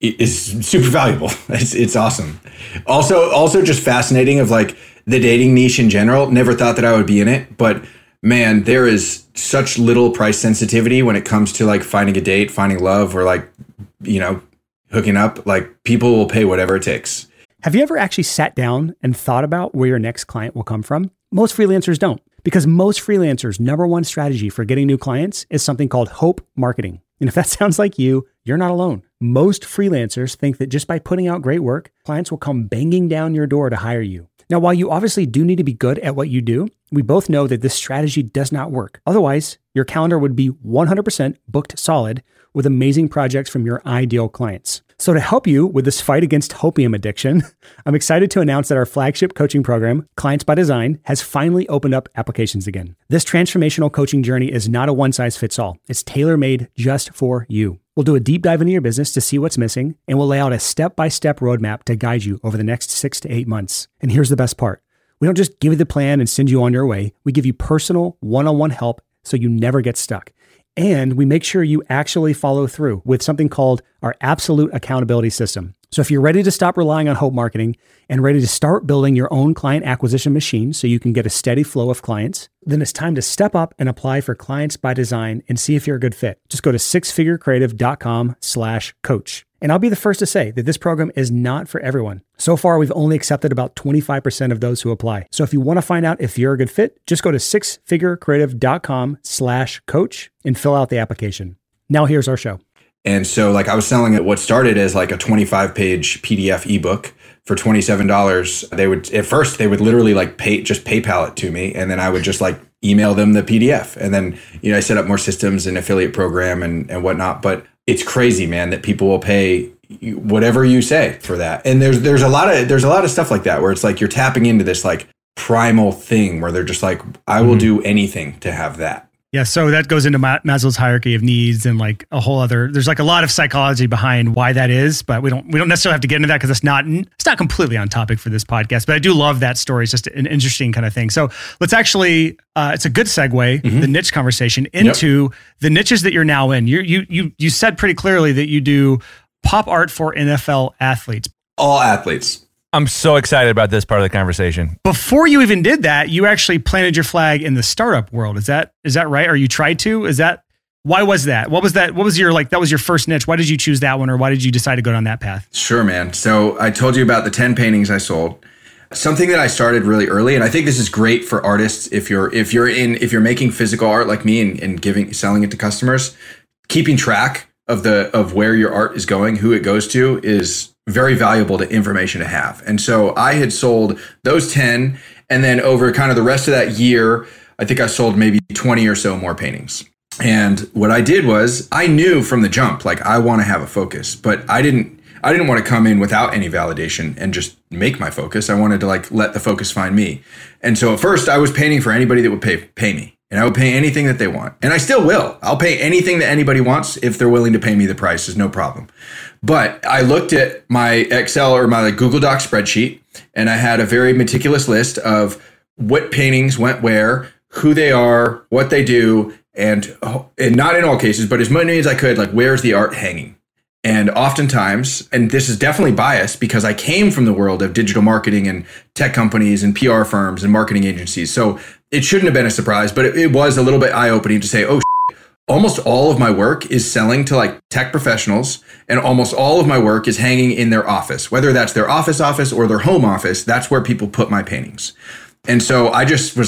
is super valuable. It's, it's awesome. Also, also just fascinating of like the dating niche in general. Never thought that I would be in it, but man, there is such little price sensitivity when it comes to like finding a date, finding love, or like, you know, hooking up. Like people will pay whatever it takes. Have you ever actually sat down and thought about where your next client will come from? Most freelancers don't, because most freelancers' number one strategy for getting new clients is something called hope marketing. And if that sounds like you, you're not alone. Most freelancers think that just by putting out great work, clients will come banging down your door to hire you. Now, while you obviously do need to be good at what you do, we both know that this strategy does not work. Otherwise, your calendar would be one hundred percent booked solid with amazing projects from your ideal clients. So to help you with this fight against hopium addiction, I'm excited to announce that our flagship coaching program, Clients by Design, has finally opened up applications again. This transformational coaching journey is not a one-size-fits-all. It's tailor-made just for you. We'll do a deep dive into your business to see what's missing, and we'll lay out a step-by-step roadmap to guide you over the next six to eight months. And here's the best part. We don't just give you the plan and send you on your way. We give you personal one-on-one help so you never get stuck. And we make sure you actually follow through with something called our absolute accountability system. So if you're ready to stop relying on hope marketing and ready to start building your own client acquisition machine so you can get a steady flow of clients, then it's time to step up and apply for Clients by Design and see if you're a good fit. Just go to sixfigurecreative.com slash coach. And I'll be the first to say that this program is not for everyone. So far, we've only accepted about twenty-five percent of those who apply. So if you want to find out if you're a good fit, just go to sixfigurecreative.com slash coach and fill out the application. Now here's our show. And so like I was selling it, what started as like a twenty-five page P D F ebook for twenty-seven dollars. They would, at first they would literally like pay, just PayPal it to me. And then I would just like email them the P D F. And then, you know, I set up more systems and affiliate program and, and whatnot. But it's crazy, man, that people will pay whatever you say for that. And there's, there's a lot of, there's a lot of stuff like that where it's like, you're tapping into this like primal thing where they're just like, I will mm-hmm. do anything to have that. Yeah, so that goes into Ma- Maslow's hierarchy of needs and like a whole other. There's like a lot of psychology behind why that is, but we don't we don't necessarily have to get into that because it's not it's not completely on topic for this podcast. But I do love that story. It's just an interesting kind of thing. So let's actually uh, it's a good segue mm-hmm. the niche conversation into yep. the niches that you're now in. You you you you said pretty clearly that you do pop art for N F L athletes. All athletes. I'm so excited about this part of the conversation. Before you even did that, you actually planted your flag in the startup world. Is that is that right? Or you tried to? Is that why was that? What was that? What was your like? That was your first niche. Why did you choose that one, or why did you decide to go down that path? Sure, man. So I told you about the ten paintings I sold. Something that I started really early, and I think this is great for artists if you're if you're in if you're making physical art like me and, and giving selling it to customers, keeping track of the of where your art is going, who it goes to, is very valuable to information to have. And so I had sold those ten, and then over kind of the rest of that year, I think I sold maybe twenty or so more paintings. And what I did was I knew from the jump, like I want to have a focus, but I didn't I didn't want to come in without any validation and just make my focus. I wanted to like let the focus find me. And so at first I was painting for anybody that would pay pay me. And I would pay anything that they want. And I still will. I'll pay anything that anybody wants if they're willing to pay me the price. Is no problem. But I looked at my Excel or my like Google Doc spreadsheet, and I had a very meticulous list of what paintings went where, who they are, what they do, and, and not in all cases, but as many as I could, like where's the art hanging? And oftentimes, and this is definitely biased because I came from the world of digital marketing and tech companies and P R firms and marketing agencies. So it shouldn't have been a surprise, but it, it was a little bit eye-opening to say, oh, shit, almost all of my work is selling to like tech professionals, and almost all of my work is hanging in their office, whether that's their office office or their home office. That's where people put my paintings. And so I just was like,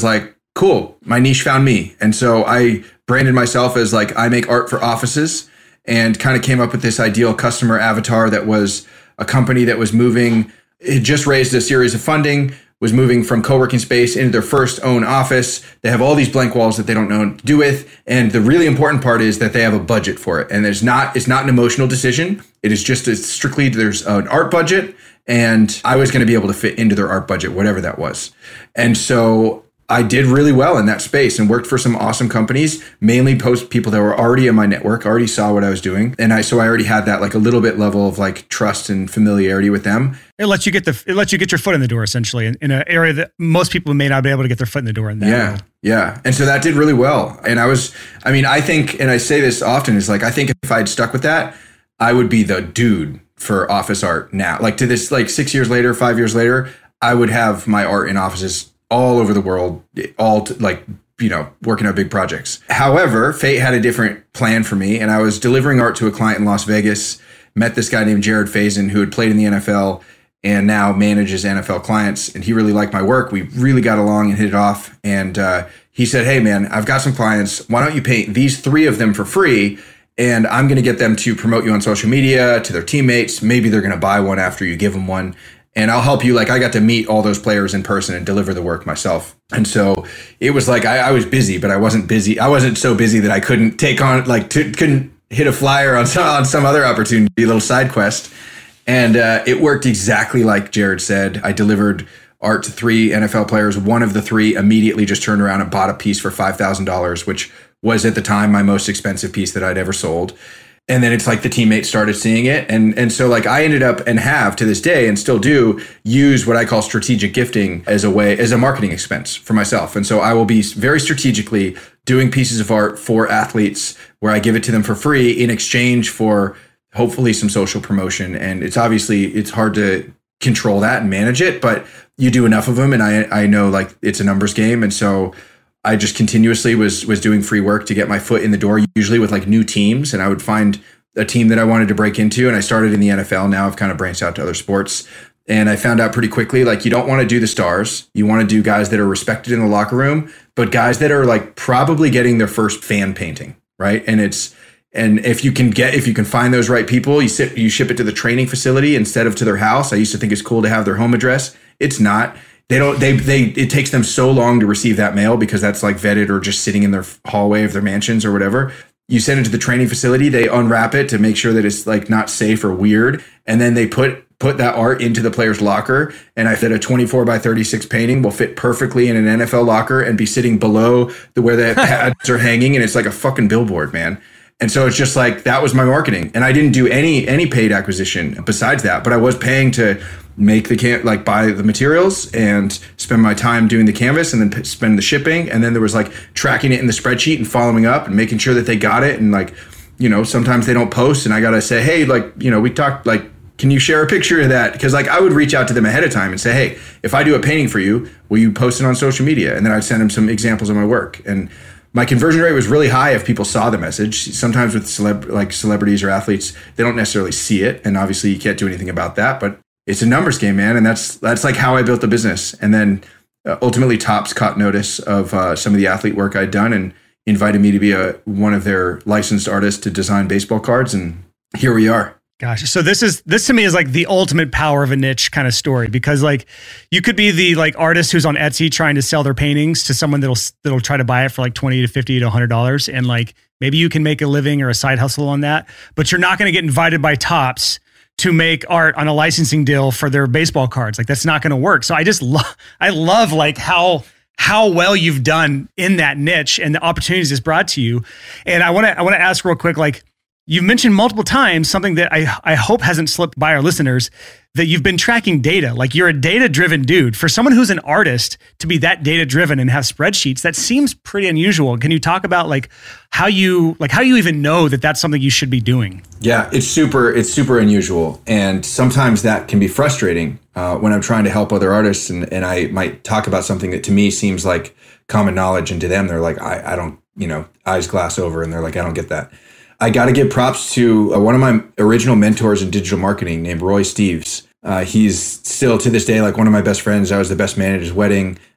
cool, my niche found me. And so I branded myself as like, I make art for offices, and kind of came up with this ideal customer avatar that was a company that was moving, it just raised a series of funding, was moving from co-working space into their first own office. They have all these blank walls that they don't know what to do with. And the really important part is that they have a budget for it. And there's not, it's not an emotional decision. It is just a strictly, there's an art budget, and I was going to be able to fit into their art budget, whatever that was. And so I did really well in that space and worked for some awesome companies, mainly post people that were already in my network, already saw what I was doing. And I, so I already had that like a little bit level of like trust and familiarity with them. It lets you get the, it lets you get your foot in the door essentially in, in an area that most people may not be able to get their foot in the door in that. Yeah. Way. Yeah. And so that did really well. And I was, I mean, I think, and I say this often, is like, I think if I'd stuck with that, I would be the dude for office art now. Like to this, like six years later, five years later, I would have my art in offices all over the world, all to, like, you know, working on big projects. However, fate had a different plan for me, and I was delivering art to a client in Las Vegas, met this guy named Jared Faison, who had played in the N F L and now manages N F L clients. And he really liked my work. We really got along and hit it off. And uh, he said, hey man, I've got some clients. Why don't you paint these three of them for free? And I'm going to get them to promote you on social media to their teammates. Maybe they're going to buy one after you give them one. And I'll help you. Like, I got to meet all those players in person and deliver the work myself. And so it was like, I, I was busy, but I wasn't busy. I wasn't so busy that I couldn't take on, like, to, couldn't hit a flyer on some, on some other opportunity, a little side quest. And uh, it worked exactly like Jared said. I delivered art to three N F L players. One of the three immediately just turned around and bought a piece for five thousand dollars, which was at the time my most expensive piece that I'd ever sold. And then it's like the teammates started seeing it. And and so like I ended up and have to this day and still do use what I call strategic gifting as a way, as a marketing expense for myself. And so I will be very strategically doing pieces of art for athletes where I give it to them for free in exchange for hopefully some social promotion. And it's obviously, it's hard to control that and manage it, but you do enough of them. And I, I know like it's a numbers game. And so I just continuously was was doing free work to get my foot in the door, usually with like new teams. And I would find a team that I wanted to break into. And I started in the N F L. Now I've kind of branched out to other sports. And I found out pretty quickly, like, you don't want to do the stars. You want to do guys that are respected in the locker room, but guys that are like probably getting their first fan painting, right? And it's, and if you can get, if you can find those right people, you sit, you ship it to the training facility instead of to their house. I used to think it's cool to have their home address. It's not. They don't, they, they, it takes them so long to receive that mail because that's like vetted or just sitting in their hallway of their mansions or whatever. You send it to the training facility, they unwrap it to make sure that it's like not safe or weird. And then they put, put that art into the player's locker. And I said a twenty-four by thirty-six painting will fit perfectly in an N F L locker and be sitting below the, where the pads are hanging. And it's like a fucking billboard, man. And so it's just like, that was my marketing. And I didn't do any, any paid acquisition besides that, but I was paying to make the can like buy the materials and spend my time doing the canvas and then p- spend the shipping. And then there was like tracking it in the spreadsheet and following up and making sure that they got it. And like, you know, sometimes they don't post and I got to say, hey, like, you know, we talked, like, can you share a picture of that? Because like I would reach out to them ahead of time and say, hey, if I do a painting for you, will you post it on social media? And then I'd send them some examples of my work. And my conversion rate was really high if people saw the message. Sometimes with celeb like celebrities or athletes, they don't necessarily see it. And obviously you can't do anything about that, but it's a numbers game, man. And that's, that's like how I built the business. And then uh, ultimately Topps caught notice of uh, some of the athlete work I'd done and invited me to be a, one of their licensed artists to design baseball cards. And here we are. Gosh. So this is, this to me is like the ultimate power of a niche kind of story, because like you could be the like artist who's on Etsy trying to sell their paintings to someone that'll, that'll try to buy it for like twenty to fifty to a hundred dollars. And like, maybe you can make a living or a side hustle on that, but you're not going to get invited by Topps to make art on a licensing deal for their baseball cards. Like that's not going to work. So I just love, I love like how, how well you've done in that niche and the opportunities it's brought to you. And I want to, I want to ask real quick, like, you've mentioned multiple times something that I, I hope hasn't slipped by our listeners, that you've been tracking data. Like you're a data-driven dude. For someone who's an artist to be that data-driven and have spreadsheets, that seems pretty unusual. Can you talk about like how you like how you even know that that's something you should be doing? Yeah, it's super it's super unusual, and sometimes that can be frustrating uh, when I'm trying to help other artists, and and I might talk about something that to me seems like common knowledge, and to them they're like, I I don't, you know, eyes glass over, and they're like, I don't get that. I got to give props to uh, one of my original mentors in digital marketing named Roy Steves. Uh, he's still to this day like one of my best friends. I was the best man at his wedding.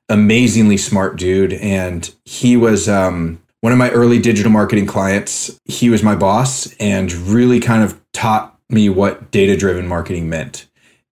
amazingly smart dude. And he was um, one of my early digital marketing clients. He was my boss and really kind of taught me what data-driven marketing meant.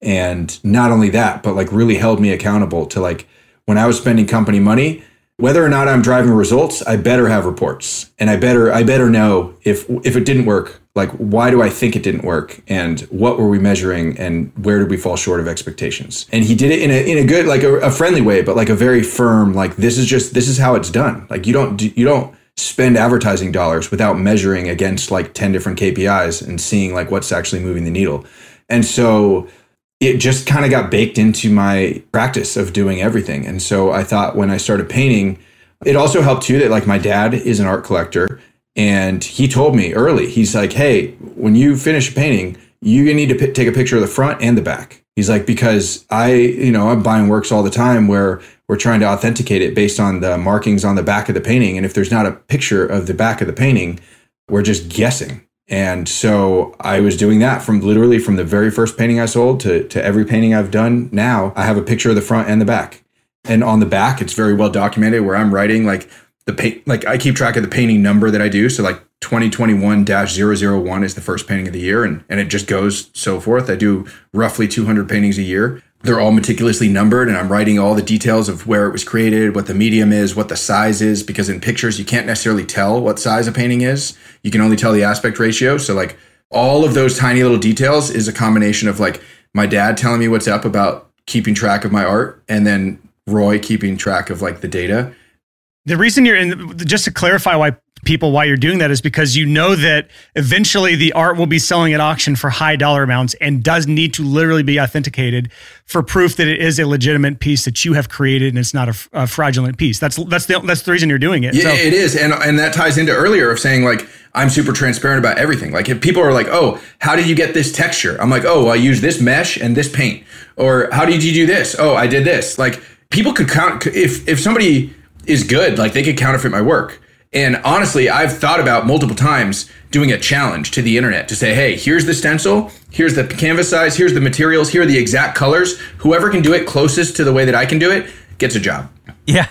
And not only that, but like really held me accountable to like when I was spending company money, whether or not I'm driving results, I better have reports, and I better I better know if if it didn't work, like why do I think it didn't work, and what were we measuring, and where did we fall short of expectations? And he did it in a in a good, like a, a friendly way, but like a very firm, like this is just this is how it's done. Like you don't you don't spend advertising dollars without measuring against like ten different K P Is and seeing like what's actually moving the needle. And so it just kind of got baked into my practice of doing everything. And so I thought when I started painting, it also helped too that like my dad is an art collector, and he told me early, he's like, hey, when you finish a painting, you need to p- take a picture of the front and the back. He's like, because I, you know, I'm buying works all the time where we're trying to authenticate it based on the markings on the back of the painting. And if there's not a picture of the back of the painting, we're just guessing. And so I was doing that from literally from the very first painting I sold to, to every painting I've done now. I have a picture of the front and the back. And on the back, it's very well documented where I'm writing like the paint, like I keep track of the painting number that I do. So like twenty twenty-one dash zero zero one is the first painting of the year. And, and it just goes so forth. I do roughly two hundred paintings a year. They're all meticulously numbered, and I'm writing all the details of where it was created, what the medium is, what the size is, because in pictures, you can't necessarily tell what size a painting is. You can only tell the aspect ratio. So like all of those tiny little details is a combination of like my dad telling me what's up about keeping track of my art, and then Roy keeping track of like the data. The reason you're in, just to clarify why people, why you're doing that is because you know that eventually the art will be selling at auction for high dollar amounts and does need to literally be authenticated for proof that it is a legitimate piece that you have created and it's not a, a fraudulent piece. That's that's the that's the reason you're doing it. Yeah, so. It is, and and that ties into earlier of saying like I'm super transparent about everything. Like if people are like, oh, how did you get this texture? I'm like, oh, well, I use this mesh and this paint. Or how did you do this? Oh, I did this. Like people could count if if somebody is good, like they could counterfeit my work. And honestly, I've thought about multiple times doing a challenge to the internet to say, hey, here's the stencil, here's the canvas size, here's the materials, here are the exact colors. Whoever can do it closest to the way that I can do it gets a job. Yeah.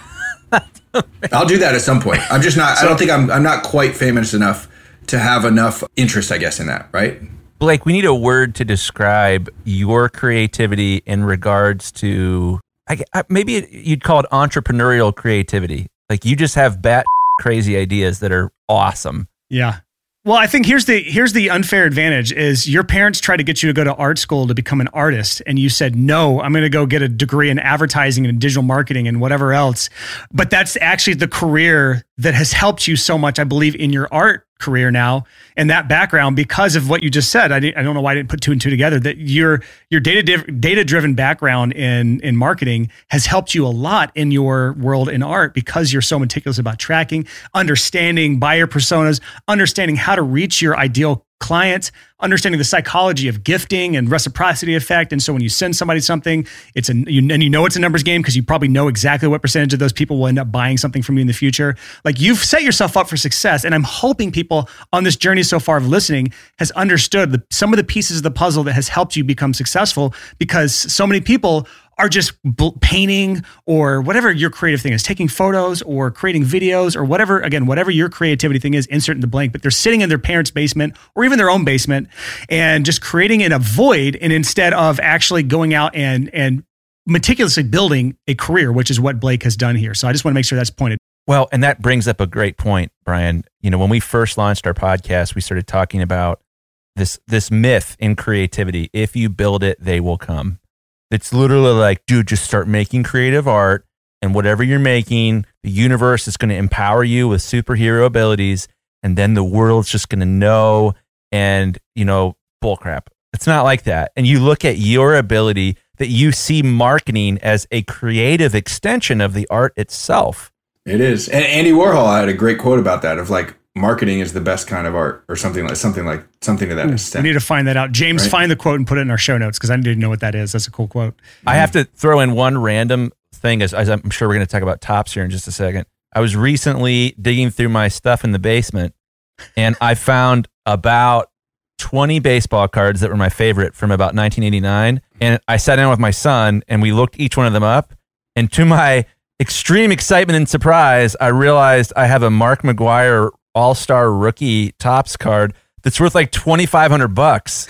I'll do that at some point. I'm just not, so, I don't think I'm, I'm not quite famous enough to have enough interest, I guess, in that, right? Blake, we need a word to describe your creativity in regards to, I, maybe you'd call it entrepreneurial creativity. Like you just have bat crazy ideas that are awesome. Yeah. Well, I think here's the here's the unfair advantage is your parents tried to get you to go to art school to become an artist, and you said, no, I'm going to go get a degree in advertising and digital marketing and whatever else. But that's actually the career that has helped you so much, I believe, in your art career now and that background because of what you just said. I, didn't, I don't know why I didn't put two and two together, that your your data data driven background in in marketing has helped you a lot in your world in art because you're so meticulous about tracking, understanding buyer personas, understanding how to reach your ideal clients, understanding the psychology of gifting and reciprocity effect. And so when you send somebody something, it's a, you, and you know it's a numbers game because you probably know exactly what percentage of those people will end up buying something from you in the future. Like you've set yourself up for success. And I'm hoping people on this journey so far of listening has understood the, some of the pieces of the puzzle that has helped you become successful, because so many people are just painting or whatever your creative thing is, taking photos or creating videos or whatever, again, whatever your creativity thing is, insert in the blank, but they're sitting in their parents' basement or even their own basement and just creating in a void. And instead of actually going out and, and meticulously building a career, which is what Blake has done here. So I just want to make sure that's pointed. Well, and that brings up a great point, Brian. You know, when we first launched our podcast, we started talking about this, this myth in creativity. If you build it, they will come. It's literally like, dude, just start making creative art, and whatever you're making, the universe is going to empower you with superhero abilities, and then the world's just going to know. And, you know, bullcrap. It's not like that. And you look at your ability that you see marketing as a creative extension of the art itself. It is. And Andy Warhol had a great quote about that of like, marketing is the best kind of art, or something like something like something to that Ooh, extent. We need to find that out. James, right? Find the quote and put it in our show notes because I didn't know what that is. That's a cool quote. I have to throw in one random thing, as, as I'm sure we're going to talk about tops here in just a second. I was recently digging through my stuff in the basement, and I found about twenty baseball cards that were my favorite from about nineteen eighty-nine. And I sat down with my son, and we looked each one of them up. And to my extreme excitement and surprise, I realized I have a Mark McGwire All-Star Rookie Topps card that's worth like twenty-five hundred bucks.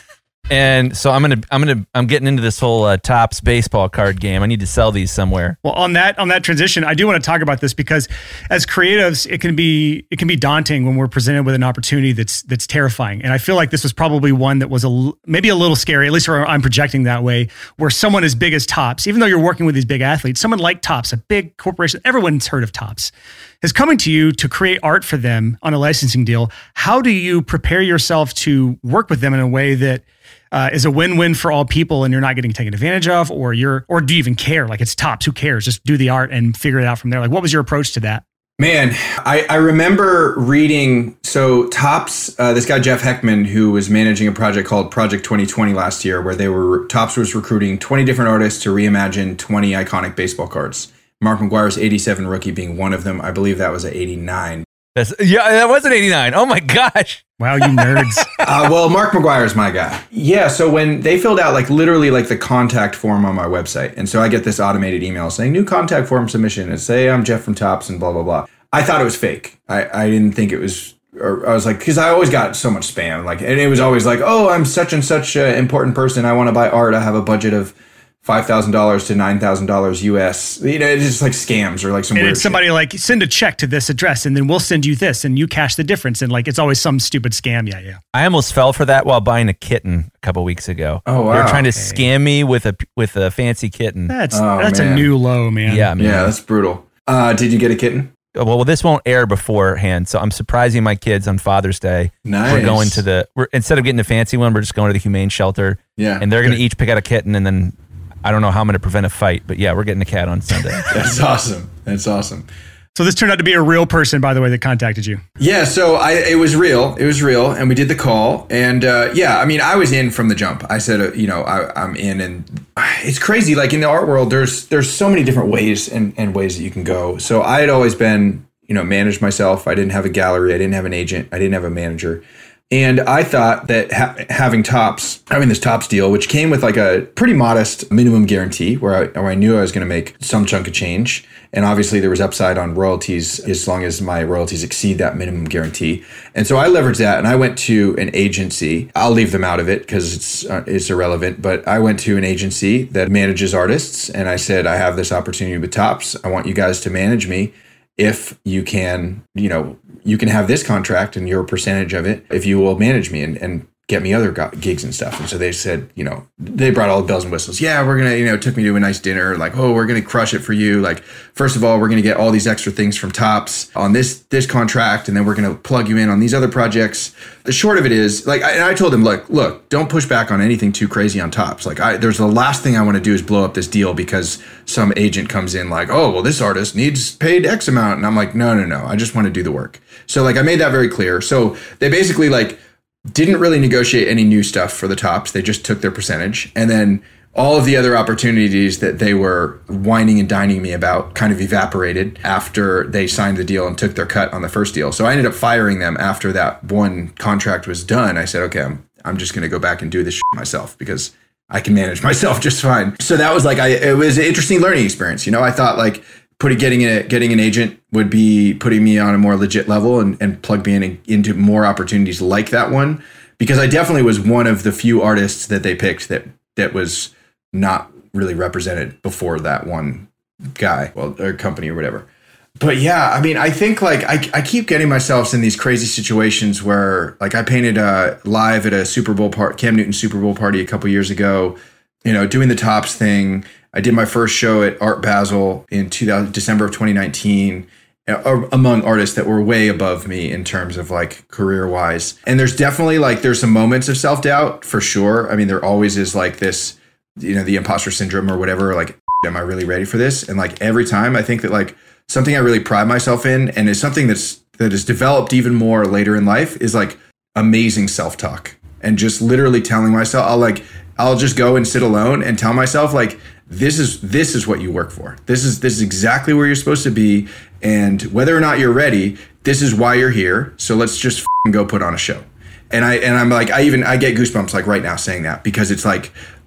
And so I'm gonna, I'm gonna, I'm getting into this whole uh, Topps baseball card game. I need to sell these somewhere. Well, on that, on that transition, I do want to talk about this because as creatives, it can be, it can be daunting when we're presented with an opportunity that's that's terrifying. And I feel like this was probably one that was a maybe a little scary. At least I'm projecting that way. Where someone as big as Topps, even though you're working with these big athletes, someone like Topps, a big corporation, everyone's heard of Topps, is coming to you to create art for them on a licensing deal. How do you prepare yourself to work with them in a way that Uh, is a win-win for all people and you're not getting taken advantage of, or you're, or do you even care? Like, it's Topps, who cares? Just do the art and figure it out from there. Like, what was your approach to that? Man, I, I remember reading, so Topps, uh, this guy, Jeff Heckman, who was managing a project called Project twenty twenty last year, where they were, Topps was recruiting twenty different artists to reimagine twenty iconic baseball cards. Mark McGwire's eighty-seven rookie being one of them. I believe that was at eighty-nine. That's, yeah, that was an eighty-nine. Oh my gosh. Wow, you nerds. uh, well, Mark McGwire is my guy. Yeah, so when they filled out like literally like the contact form on my website, and so I get this automated email saying new contact form submission, and say I'm Jeff from Topps and blah, blah, blah. I thought it was fake. I, I didn't think it was, or I was like, because I always got so much spam, like, and it was always like, oh, I'm such and such an important person. I want to buy art. I have a budget of five thousand dollars to nine thousand dollars U S. You know, it's just like scams or like some and weird it's somebody shit. like, send a check to this address and then we'll send you this and you cash the difference. And like, it's always some stupid scam. Yeah, yeah. I almost fell for that while buying a kitten a couple weeks ago. Oh, wow. They were trying to Okay. scam me with a with a fancy kitten. That's Oh, that's man. a new low, man. Yeah, man. Yeah, that's brutal. Uh, did you get a kitten? Well, well, this won't air beforehand, so I'm surprising my kids on Father's Day. Nice. We're going to the we're instead of getting a fancy one, we're just going to the humane shelter. Yeah. And they're going to each pick out a kitten, and then I don't know how I'm going to prevent a fight, but yeah, we're getting a cat on Sunday. That's awesome. That's awesome. So this turned out to be a real person, by the way, that contacted you. Yeah, so I it was real. It was real, and we did the call. And uh, yeah, I mean, I was in from the jump. I said, uh, you know, I, I'm in, and it's crazy. Like in the art world, there's there's so many different ways and, and ways that you can go. So I had always been, you know, managed myself. I didn't have a gallery. I didn't have an agent. I didn't have a manager. And I thought that ha- having Topps, having this Topps deal, which came with like a pretty modest minimum guarantee where I, where I knew I was going to make some chunk of change. And obviously there was upside on royalties as long as my royalties exceed that minimum guarantee. And so I leveraged that and I went to an agency. I'll leave them out of it because it's uh, it's irrelevant. But I went to an agency that manages artists. And I said, I have this opportunity with Topps. I want you guys to manage me. If you can, you know, you can have this contract and your percentage of it if you will manage me and, and get me other go- gigs and stuff. And so they said, you know, they brought all the bells and whistles. Yeah, we're going to, you know, took me to a nice dinner. Like, oh, we're going to crush it for you. Like, first of all, we're going to get all these extra things from Topps on this, this contract. And then we're going to plug you in on these other projects. The short of it is like, I, and I told them, look, look, don't push back on anything too crazy on Topps. Like I, there's the last thing I want to do is blow up this deal because some agent comes in like, oh, well, this artist needs paid X amount. And I'm like, no, no, no. I just want to do the work. So like, I made that very clear. So they basically like, didn't really negotiate any new stuff for the Topps. They just took their percentage. And then all of the other opportunities that they were whining and dining me about kind of evaporated after they signed the deal and took their cut on the first deal. So I ended up firing them after that one contract was done. I said, okay, I'm, I'm just going to go back and do this shit myself because I can manage myself just fine. So that was like, I, it was an interesting learning experience. You know, I thought like, Putting getting a getting an agent would be putting me on a more legit level and, and plug me in into more opportunities like that one, because I definitely was one of the few artists that they picked that that was not really represented before that one guy, well, or company or whatever. But yeah, I mean, I think like I I keep getting myself in these crazy situations where like I painted uh, live at a Super Bowl part Cam Newton Super Bowl party a couple years ago, you know, doing the Topps thing. I did my first show at Art Basel in two thousand, December of twenty nineteen, uh, among artists that were way above me in terms of like career wise. And there's definitely like, there's some moments of self-doubt for sure. I mean, there always is like this, you know, the imposter syndrome or whatever, like, am I really ready for this? And like every time I think that like something I really pride myself in and is something that's, that is developed even more later in life is like amazing self-talk and just literally telling myself, I'll like, I'll just go and sit alone and tell myself like, This is this is what you work for. This is this is exactly where you're supposed to be, and whether or not you're ready, this is why you're here. So let's just f***ing go put on a show. And I and I'm like I even I get goosebumps like right now saying that because it's like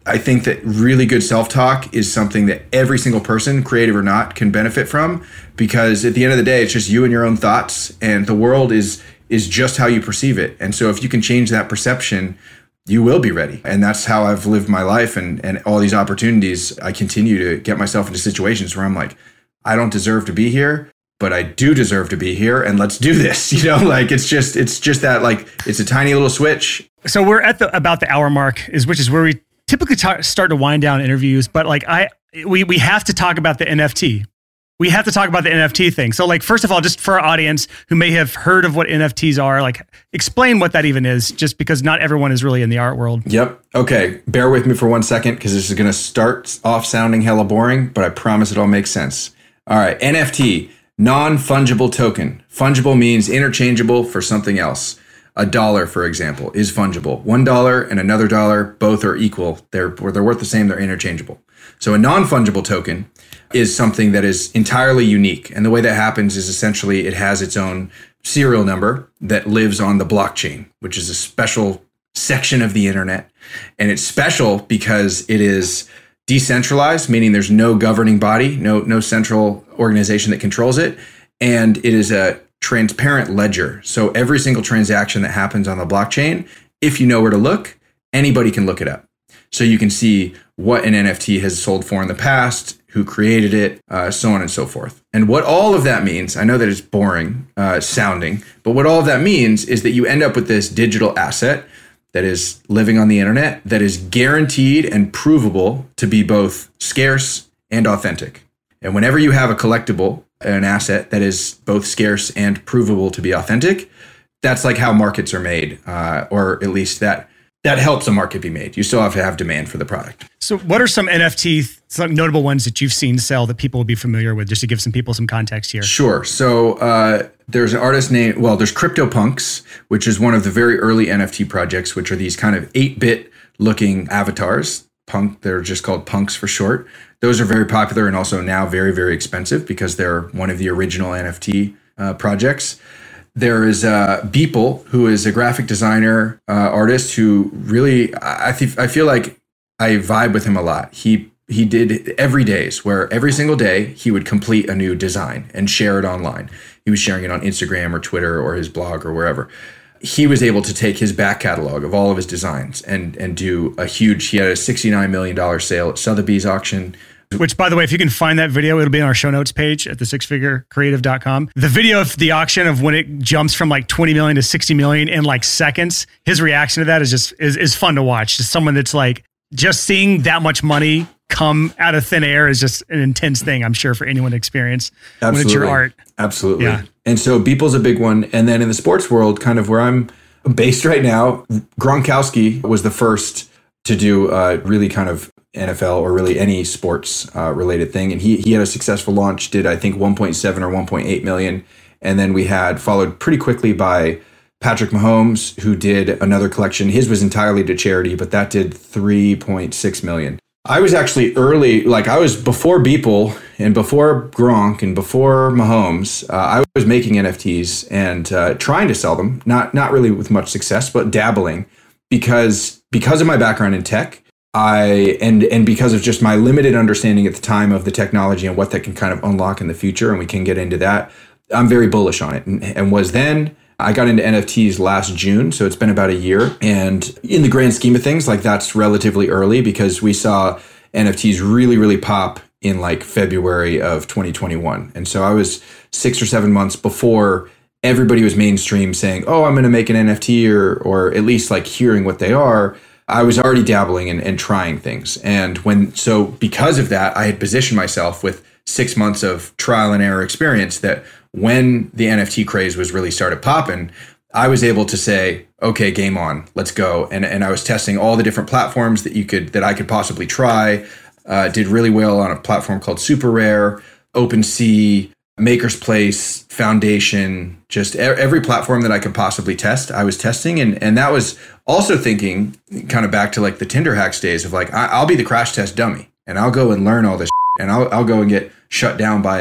I think that really good self-talk is something that every single person, creative or not, can benefit from, because at the end of the day, it's just you and your own thoughts, and the world is is just how you perceive it. And so if you can change that perception, you will be ready. And that's how I've lived my life, and, and all these opportunities. I continue to get myself into situations where I'm like, I don't deserve to be here, but I do deserve to be here, and let's do this. You know, like it's just it's just that, like, it's a tiny little switch. So we're at the about the hour mark, is which is where we typically talk, start to wind down interviews. But like I, we we have to talk about the N F T. We have to talk about the N F T thing. So like, first of all, just for our audience who may have heard of what N F Ts are, like explain what that even is, just because not everyone is really in the art world. Yep. Okay. Bear with me for one second, because this is going to start off sounding hella boring, but I promise it all makes sense. All right. N F T, non-fungible token. Fungible means interchangeable for something else. A dollar, for example, is fungible. One dollar and another dollar, both are equal. They're, they're worth the same. They're interchangeable. So a non-fungible token is something that is entirely unique. And the way that happens is essentially it has its own serial number that lives on the blockchain, which is a special section of the internet. And it's special because it is decentralized, meaning there's no governing body, no, no central organization that controls it. And it is a transparent ledger. So every single transaction that happens on the blockchain, if you know where to look, anybody can look it up. So you can see what an N F T has sold for in the past, who created it, uh, so on and so forth. And what all of that means, I know that it's boring uh, sounding, but what all of that means is that you end up with this digital asset that is living on the internet, that is guaranteed and provable to be both scarce and authentic. And whenever you have a collectible, an asset that is both scarce and provable to be authentic, that's like how markets are made, uh, or at least that that helps a market be made. You still have to have demand for the product. So what are some N F T, some notable ones that you've seen sell that people will be familiar with, just to give some people some context here? Sure. So uh, there's an artist named, well, there's CryptoPunks, which is one of the very early N F T projects, which are these kind of eight-bit looking avatars. Punk, they're just called punks for short. Those are very popular and also now very, very expensive because they're one of the original N F T uh, projects. There is uh, Beeple, who is a graphic designer, uh, artist who really, I, th- I feel like I vibe with him a lot. He he did every days where every single day he would complete a new design and share it online. He was sharing it on Instagram or Twitter or his blog or wherever. He was able to take his back catalog of all of his designs and and do a huge, he had a sixty-nine million dollars sale at Sotheby's auction. Which, by the way, if you can find that video, it'll be on our show notes page at the six figure creative dot com. The video of the auction of when it jumps from like twenty million to sixty million in like seconds, his reaction to that is just is, is fun to watch. Just someone that's like, just seeing that much money come out of thin air is just an intense thing, I'm sure, for anyone to experience. Absolutely. When it's your art. Absolutely. Yeah. And so Beeple's a big one. And then in the sports world, kind of where I'm based right now, Gronkowski was the first to do uh, really kind of N F L or really any sports uh, related thing. And he he had a successful launch, did I think one point seven or one point eight million. And then we had followed pretty quickly by Patrick Mahomes, who did another collection. His was entirely to charity, but that did three point six million. I was actually early, like I was before Beeple and before Gronk and before Mahomes. Uh, I was making N F Ts and uh, trying to sell them, not not really with much success, but dabbling because because of my background in tech. I and and because of just my limited understanding at the time of the technology and what that can kind of unlock in the future, and we can get into that, I'm very bullish on it. And, and was then, I got into N F Ts last June, so it's been about a year. And in the grand scheme of things, like that's relatively early because we saw N F Ts really, really pop in like February of twenty twenty-one. And so I was six or seven months before everybody was mainstream saying, oh, I'm going to make an N F T or or at least like hearing what they are. I was already dabbling and, and trying things. And when, so because of that, I had positioned myself with six months of trial and error experience that when the N F T craze was really started popping, I was able to say, okay, game on, let's go. And and I was testing all the different platforms that you could, that I could possibly try. Uh, did really well on a platform called Super Rare, OpenSea, Maker's Place, Foundation, just every platform that I could possibly test, I was testing. And and that was also thinking kind of back to like the Tinder hacks days of like, I, I'll be the crash test dummy and I'll go and learn all this shit, and I'll, I'll go and get shut down by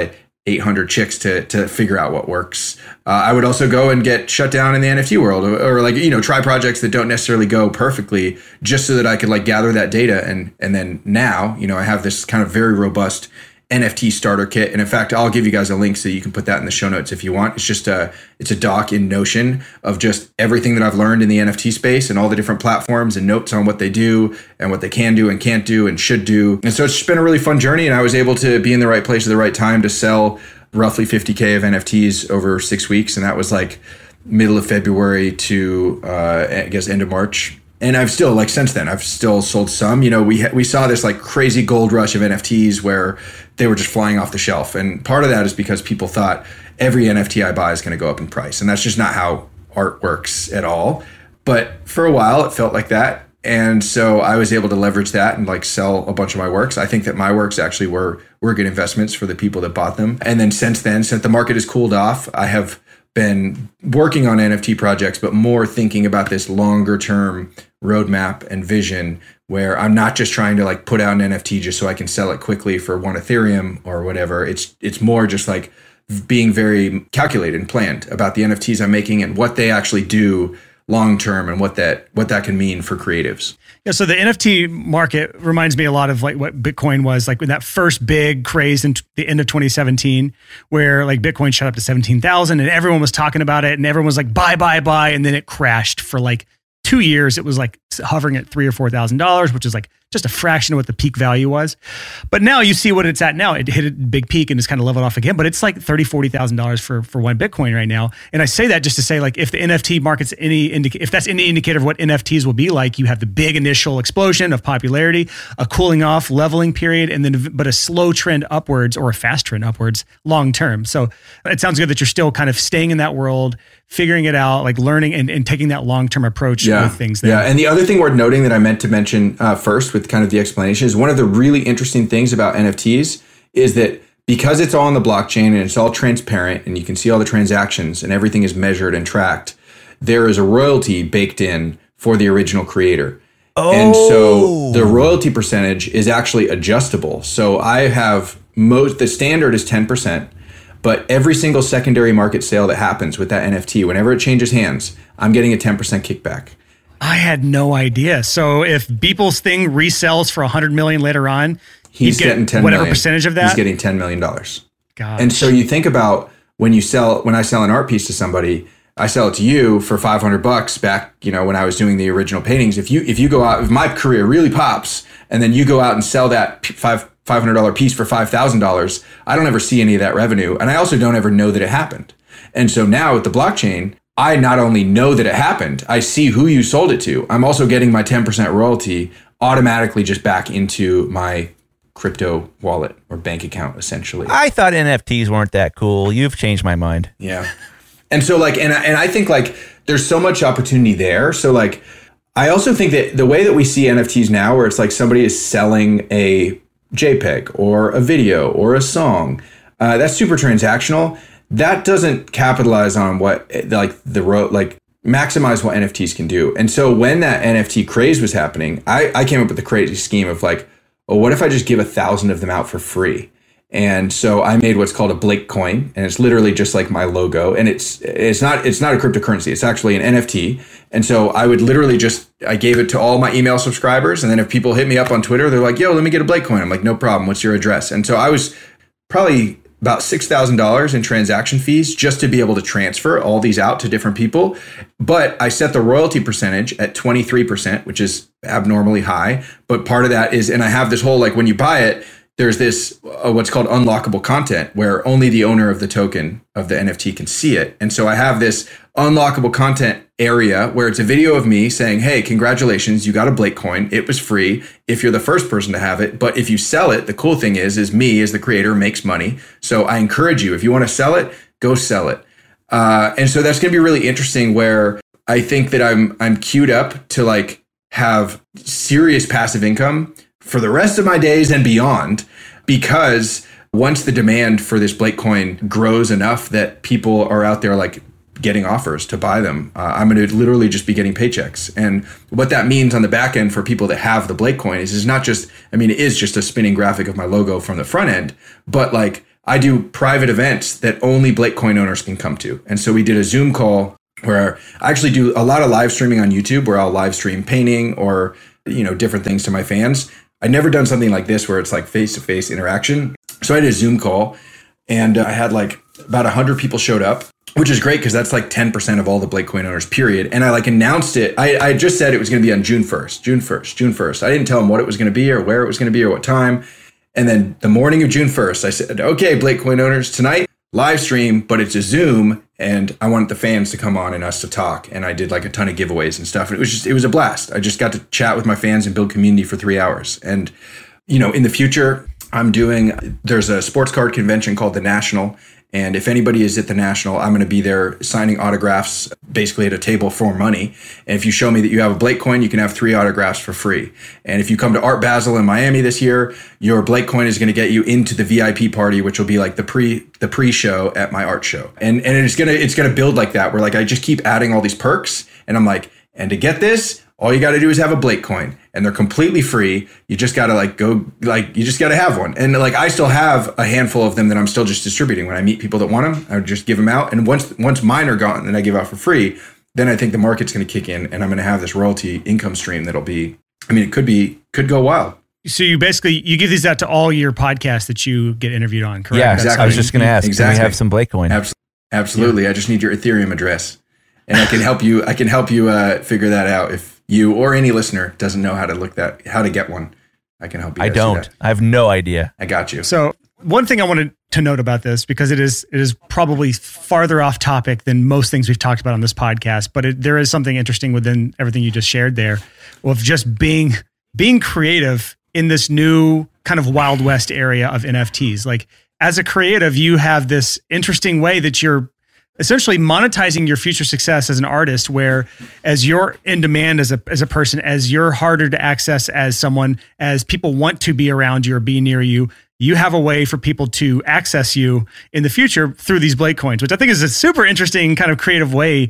eight hundred chicks to to figure out what works. Uh, I would also go and get shut down in the N F T world, or, or like, you know, try projects that don't necessarily go perfectly, just so that I could like gather that data. And and then now, you know, I have this kind of very robust N F T starter kit. And in fact, I'll give you guys a link so you can put that in the show notes if you want. It's just a, it's a doc in Notion of just everything that I've learned in the N F T space and all the different platforms and notes on what they do and what they can do and can't do and should do. And so it's just been a really fun journey. And I was able to be in the right place at the right time to sell roughly fifty K of N F Ts over six weeks. And that was like middle of February to, uh, I guess, end of March. And I've still, like, since then, I've still sold some. You know, we ha- we saw this like crazy gold rush of N F Ts where they were just flying off the shelf. And part of that is because people thought every N F T I buy is going to go up in price. And that's just not how art works at all. But for a while, it felt like that. And so I was able to leverage that and like sell a bunch of my works. I think that my works actually were were good investments for the people that bought them. And then since then, since the market has cooled off, I have been working on N F T projects, but more thinking about this longer term roadmap and vision where I'm not just trying to like put out an N F T just so I can sell it quickly for one Ethereum or whatever. It's it's more just like being very calculated and planned about the N F Ts I'm making and what they actually do long term and what that what that can mean for creatives. Yeah, so the N F T market reminds me a lot of like what Bitcoin was like with that first big craze in t- the end of twenty seventeen, where like Bitcoin shot up to seventeen thousand and everyone was talking about it and everyone was like buy, buy, buy, and then it crashed for like two years. It was like hovering at three or four thousand dollars, which is like just a fraction of what the peak value was. But now you see what it's at now. It hit a big peak and it's kind of leveled off again, but it's like thirty thousand dollars, forty thousand dollars for, for one Bitcoin right now. And I say that just to say, like, if the N F T market's any indica- if that's any indicator of what N F Ts will be like, you have the big initial explosion of popularity, a cooling off, leveling period, and then but a slow trend upwards or a fast trend upwards long term. So it sounds good that you're still kind of staying in that world, figuring it out, like learning and, and taking that long-term approach yeah. with things there. Yeah. And the other thing worth noting that I meant to mention uh, first with kind of the explanation is one of the really interesting things about N F Ts is that because it's all on the blockchain and it's all transparent and you can see all the transactions and everything is measured and tracked, there is a royalty baked in for the original creator. Oh. And so the royalty percentage is actually adjustable. So I have most, the standard is ten percent. But every single secondary market sale that happens with that N F T, whenever it changes hands, I'm getting a ten percent kickback. I had no idea. So if Beeple's thing resells for one hundred million dollars later on, he's, he's getting ten whatever million. percentage of that? He's getting ten million dollars. Gosh. And so you think about when you sell, when I sell an art piece to somebody, I sell it to you for five hundred bucks back, you know, when I was doing the original paintings. If you, if you go out, if my career really pops and then you go out and sell that five, five hundred dollars piece for five thousand dollars, I don't ever see any of that revenue. And I also don't ever know that it happened. And so now with the blockchain, I not only know that it happened, I see who you sold it to. I'm also getting my ten percent royalty automatically just back into my crypto wallet or bank account, essentially. I thought N F Ts weren't that cool. You've changed my mind. Yeah. And so like, and I, and I think like there's so much opportunity there. So like, I also think that the way that we see N F Ts now, where it's like somebody is selling a JPEG or a video or a song, uh, that's super transactional. That doesn't capitalize on what like the road, like maximize what N F Ts can do. And so when that N F T craze was happening, I, I came up with the crazy scheme of like, well, what if I just give a thousand of them out for free? And so I made what's called a Blake coin, and it's literally just like my logo. And it's it's not it's not a cryptocurrency. It's actually an N F T. And so I would literally just I gave it to all my email subscribers. And then if people hit me up on Twitter, they're like, "Yo, let me get a Blake coin." I'm like, "No problem. What's your address?" And so I was probably about six thousand dollars in transaction fees just to be able to transfer all these out to different people. But I set the royalty percentage at twenty-three percent, which is abnormally high. But part of that is, and I have this whole, like when you buy it, there's this uh, what's called unlockable content where only the owner of the token of the N F T can see it. And so I have this unlockable content area where it's a video of me saying, "Hey, congratulations, you got a Blake coin. It was free if you're the first person to have it. But if you sell it, the cool thing is, is me as the creator makes money. So I encourage you, if you want to sell it, go sell it." Uh, and so that's going to be really interesting where I think that I'm I'm queued up to like have serious passive income for the rest of my days and beyond, because once the demand for this Blake coin grows enough that people are out there like getting offers to buy them, uh, I'm going to literally just be getting paychecks. And what that means on the back end for people that have the Blake coin is, is not just, I mean, it is just a spinning graphic of my logo from the front end, but like I do private events that only Blake Coin owners can come to. And so we did a Zoom call where I actually do a lot of live streaming on YouTube where I'll live stream painting or, you know, different things to my fans. I'd never done something like this where it's like face-to-face interaction. So I did a Zoom call and I had like about one hundred people showed up, which is great because that's like ten percent of all the Blake Coin owners, period. And I like announced it. I, I just said it was going to be on June first, June first, June first. I didn't tell them what it was going to be or where it was going to be or what time. And then the morning of June first, I said, okay, Blake Coin owners, tonight, live stream, but it's a Zoom. And I wanted the fans to come on and us to talk. And I did like a ton of giveaways and stuff. And it was just, it was a blast. I just got to chat with my fans and build community for three hours. And, you know, in the future, I'm doing, there's a sports card convention called the National. And if anybody is at the National, I'm going to be there signing autographs basically at a table for money. And if you show me that you have a Blake Coin, you can have three autographs for free. And if you come to Art Basel in Miami this year, your Blake Coin is going to get you into the V I P party, which will be like the pre the pre-show at my art show. And and it's going to it's going to build like that where like I just keep adding all these perks and I'm like, and to get this, all you got to do is have a Blake Coin and they're completely free. You just got to like go, like, you just got to have one. And like, I still have a handful of them that I'm still just distributing. When I meet people that want them, I would just give them out. And once, once mine are gone and I give out for free, then I think the market's going to kick in and I'm going to have this royalty income stream. That'll be, I mean, it could be, could go wild. So you basically, you give these out to all your podcasts that you get interviewed on, correct? Yeah, exactly. I was just going to ask, exactly. Can we have some Blake Coin? Absolutely. Absolutely. Yeah. I just need your Ethereum address. And I can help you. I can help you uh, figure that out. If you or any listener doesn't know how to look that, how to get one, I can help you. I don't. I have no idea. I got you. So one thing I wanted to note about this, because it is it is probably farther off topic than most things we've talked about on this podcast, but it, there is something interesting within everything you just shared there, of just being being creative in this new kind of Wild West area of N F Ts. Like as a creative, you have this interesting way that you're essentially monetizing your future success as an artist, where as you're in demand as a as a person, as you're harder to access as someone, as people want to be around you or be near you, you have a way for people to access you in the future through these Blake Coins, which I think is a super interesting kind of creative way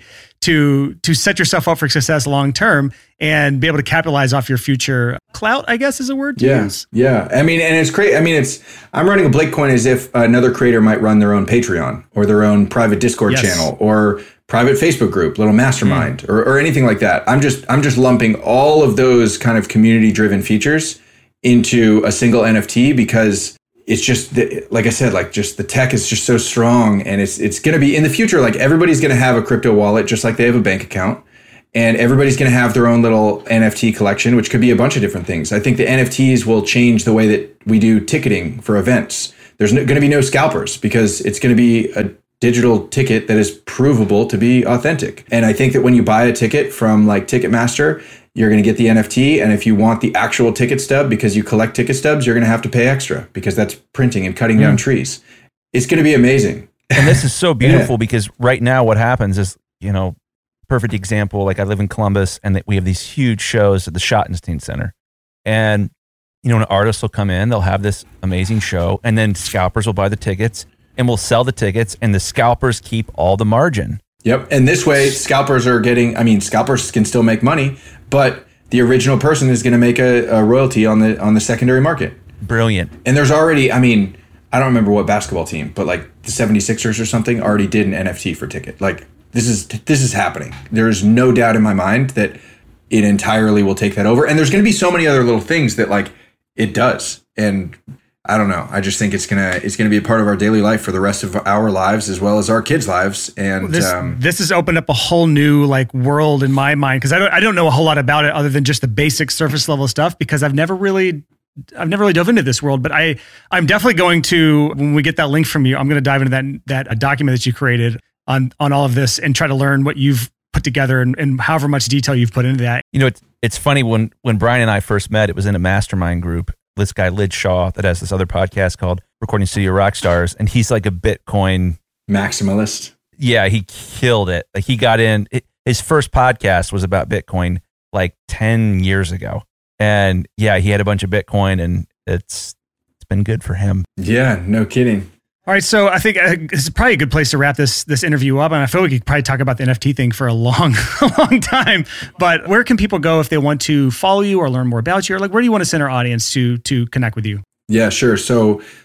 to to set yourself up for success long term and be able to capitalize off your future clout, I guess is a word to yeah, use. Yeah. I mean, and it's great. I mean, it's, I'm running a Blake Coin as if another creator might run their own Patreon or their own private Discord yes. channel or private Facebook group, little mastermind mm. or, or anything like that. I'm just, I'm just lumping all of those kind of community driven features into a single N F T because it's just, the, like I said, like just the tech is just so strong and it's, it's going to be in the future, like everybody's going to have a crypto wallet, just like they have a bank account. And everybody's going to have their own little N F T collection, which could be a bunch of different things. I think the N F Ts will change the way that we do ticketing for events. There's no, going to be no scalpers because it's going to be a digital ticket that is provable to be authentic. And I think that when you buy a ticket from like Ticketmaster, you're going to get the N F T. And if you want the actual ticket stub, because you collect ticket stubs, you're going to have to pay extra because that's printing and cutting mm. down trees. It's going to be amazing. And this is so beautiful yeah. because right now what happens is, you know, perfect example, like I live in Columbus and we have these huge shows at the Schottenstein Center. And, you know, an artist will come in, they'll have this amazing show, and then scalpers will buy the tickets and we'll sell the tickets and the scalpers keep all the margin. Yep. And this way, scalpers are getting, I mean, scalpers can still make money, but the original person is going to make a, a royalty on the on the secondary market. Brilliant. And there's already, I mean, I don't remember what basketball team, but like the seventy-sixers or something already did an N F T for ticket. Like, This is this is happening. There's no doubt in my mind that it entirely will take that over. And there's going to be so many other little things that like it does. And I don't know. I just think it's gonna it's gonna be a part of our daily life for the rest of our lives as well as our kids' lives. And this um, this has opened up a whole new like world in my mind because I don't I don't know a whole lot about it other than just the basic surface level stuff because I've never really. I've never really dove into this world, but I, I'm definitely going to, when we get that link from you, I'm going to dive into that, that uh, document that you created on, on all of this and try to learn what you've put together and, and however much detail you've put into that. You know, it's, it's funny when, when Brian and I first met, it was in a mastermind group, this guy, Lid Shaw, that has this other podcast called Recording Studio Rockstars. And he's like a Bitcoin maximalist. Yeah. He killed it. Like he got in, it, his first podcast was about Bitcoin like ten years ago. And yeah, he had a bunch of Bitcoin and it's it's been good for him. Yeah, no kidding. All right, so I think uh, this is probably a good place to wrap this this interview up. And I feel like we could probably talk about the N F T thing for a long, long time. But where can people go if they want to follow you or learn more about you? Or like, where do you want to send our audience to to connect with you? Yeah, sure. So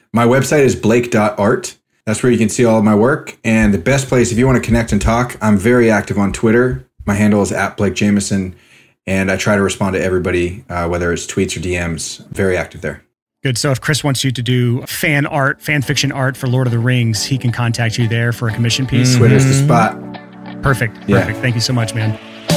My website is blake dot art. That's where you can see all of my work. And the best place, if you want to connect and talk, I'm very active on Twitter. My handle is at Blake Jameson. And I try to respond to everybody, uh, whether it's tweets or D Ms. Very active there. Good. So if Chris wants you to do fan art, fan fiction art for Lord of the Rings, he can contact you there for a commission piece. Mm-hmm. Twitter's the spot. Perfect. Perfect. Yeah. Thank you so much, man.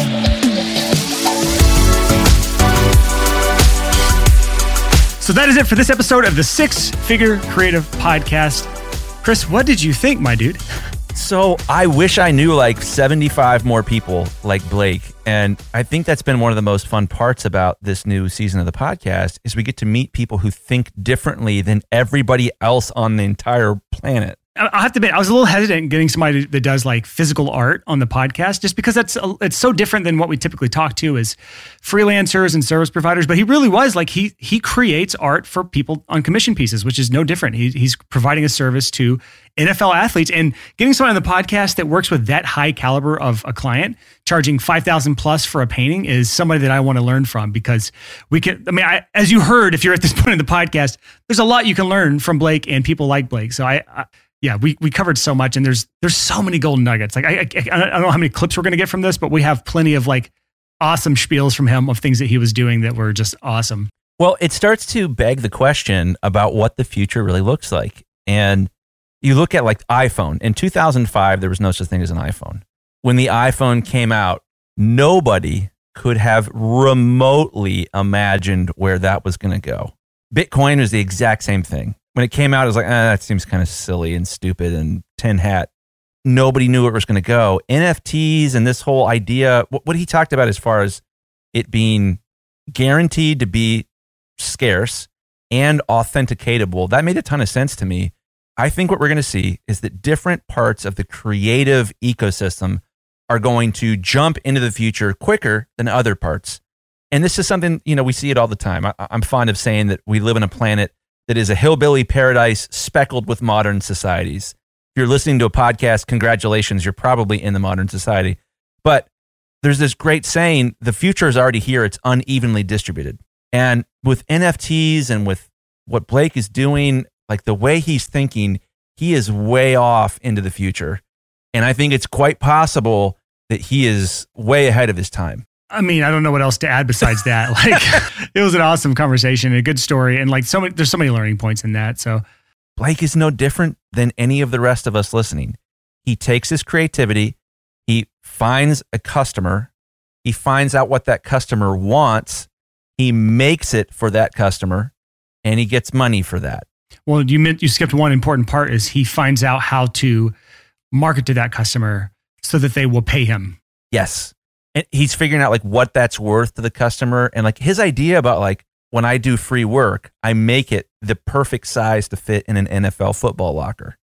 So that is it for this episode of the Six Figure Creative Podcast. Chris, what did you think, my dude? So I wish I knew like seventy-five more people like Blake. And I think that's been one of the most fun parts about this new season of the podcast is we get to meet people who think differently than everybody else on the entire planet. I have to admit, I was a little hesitant getting somebody that does like physical art on the podcast, just because that's it's so different than what we typically talk to as freelancers and service providers. But he really was like he he creates art for people on commission pieces, which is no different. He, he's providing a service to N F L athletes, and getting someone on the podcast that works with that high caliber of a client, charging five thousand plus for a painting, is somebody that I want to learn from, because we can. I mean, I, as you heard, if you're at this point in the podcast, there's a lot you can learn from Blake and people like Blake. So I. I Yeah, we we covered so much, and there's there's so many golden nuggets. Like I, I I don't know how many clips we're gonna get from this, but we have plenty of like awesome spiels from him of things that he was doing that were just awesome. Well, it starts to beg the question about what the future really looks like. And you look at like iPhone. In two thousand five, there was no such thing as an iPhone. When the iPhone came out, nobody could have remotely imagined where that was going to go. Bitcoin was the exact same thing. When it came out, it was like, ah, that seems kind of silly and stupid and tin hat. Nobody knew where it was going to go. N F Ts and this whole idea, what, what he talked about as far as it being guaranteed to be scarce and authenticatable, that made a ton of sense to me. I think what we're going to see is that different parts of the creative ecosystem are going to jump into the future quicker than other parts. And this is something, you know, we see it all the time. I, I'm fond of saying that we live in a planet that is a hillbilly paradise speckled with modern societies. If you're listening to a podcast, congratulations, you're probably in the modern society. But there's this great saying, the future is already here, it's unevenly distributed. And with N F Ts and with what Blake is doing, like the way he's thinking, he is way off into the future. And I think it's quite possible that he is way ahead of his time. I mean, I don't know what else to add besides that. Like, it was an awesome conversation, a good story, and like so many, there's so many learning points in that. So, Blake is no different than any of the rest of us listening. He takes his creativity, he finds a customer, he finds out what that customer wants, he makes it for that customer, and he gets money for that. Well, you meant you skipped one important part: is he finds out how to market to that customer so that they will pay him. Yes. And he's figuring out like what that's worth to the customer. And like his idea about like, when I do free work, I make it the perfect size to fit in an N F L football locker.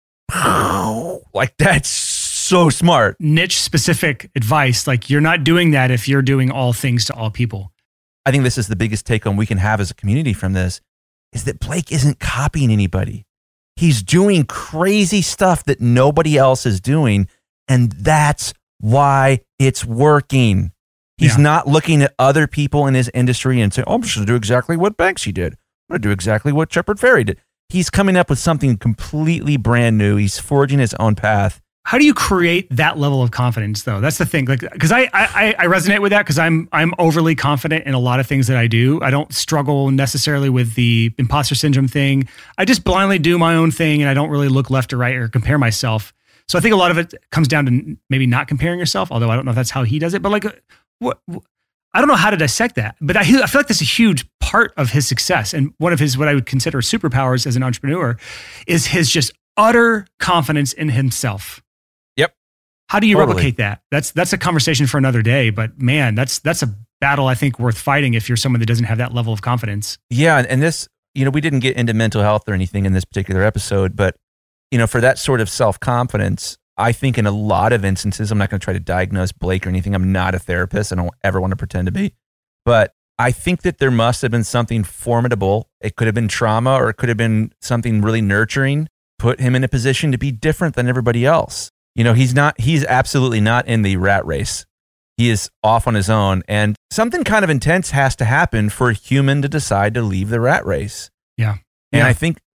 Like that's so smart. Niche specific advice. Like you're not doing that if you're doing all things to all people. I think this is the biggest take home we can have as a community from this, is that Blake isn't copying anybody. He's doing crazy stuff that nobody else is doing. And that's why it's working. He's Yeah. not looking at other people in his industry and saying, oh, I'm just going to do exactly what Banksy did. I'm going to do exactly what Shepard Fairey did. He's coming up with something completely brand new. He's forging his own path. How do you create that level of confidence, though? That's the thing. Like, because I, I I resonate with that, because I'm I'm overly confident in a lot of things that I do. I don't struggle necessarily with the imposter syndrome thing. I just blindly do my own thing, and I don't really look left or right or compare myself. So I think a lot of it comes down to maybe not comparing yourself, although I don't know if that's how he does it. But like, what, I don't know how to dissect that. But I, I feel like that's a huge part of his success. And one of his, what I would consider superpowers as an entrepreneur, is his just utter confidence in himself. Yep. How do you Totally. replicate that? That's that's a conversation for another day. But man, that's that's a battle I think worth fighting if you're someone that doesn't have that level of confidence. Yeah. And this, you know, we didn't get into mental health or anything in this particular episode, but you know, for that sort of self-confidence, I think in a lot of instances, I'm not going to try to diagnose Blake or anything. I'm not a therapist. I don't ever want to pretend to be. But I think that there must have been something formidable. It could have been trauma, or it could have been something really nurturing, put him in a position to be different than everybody else. You know, he's not, he's absolutely not in the rat race. He is off on his own. And something kind of intense has to happen for a human to decide to leave the rat race. Yeah. And Yeah. I think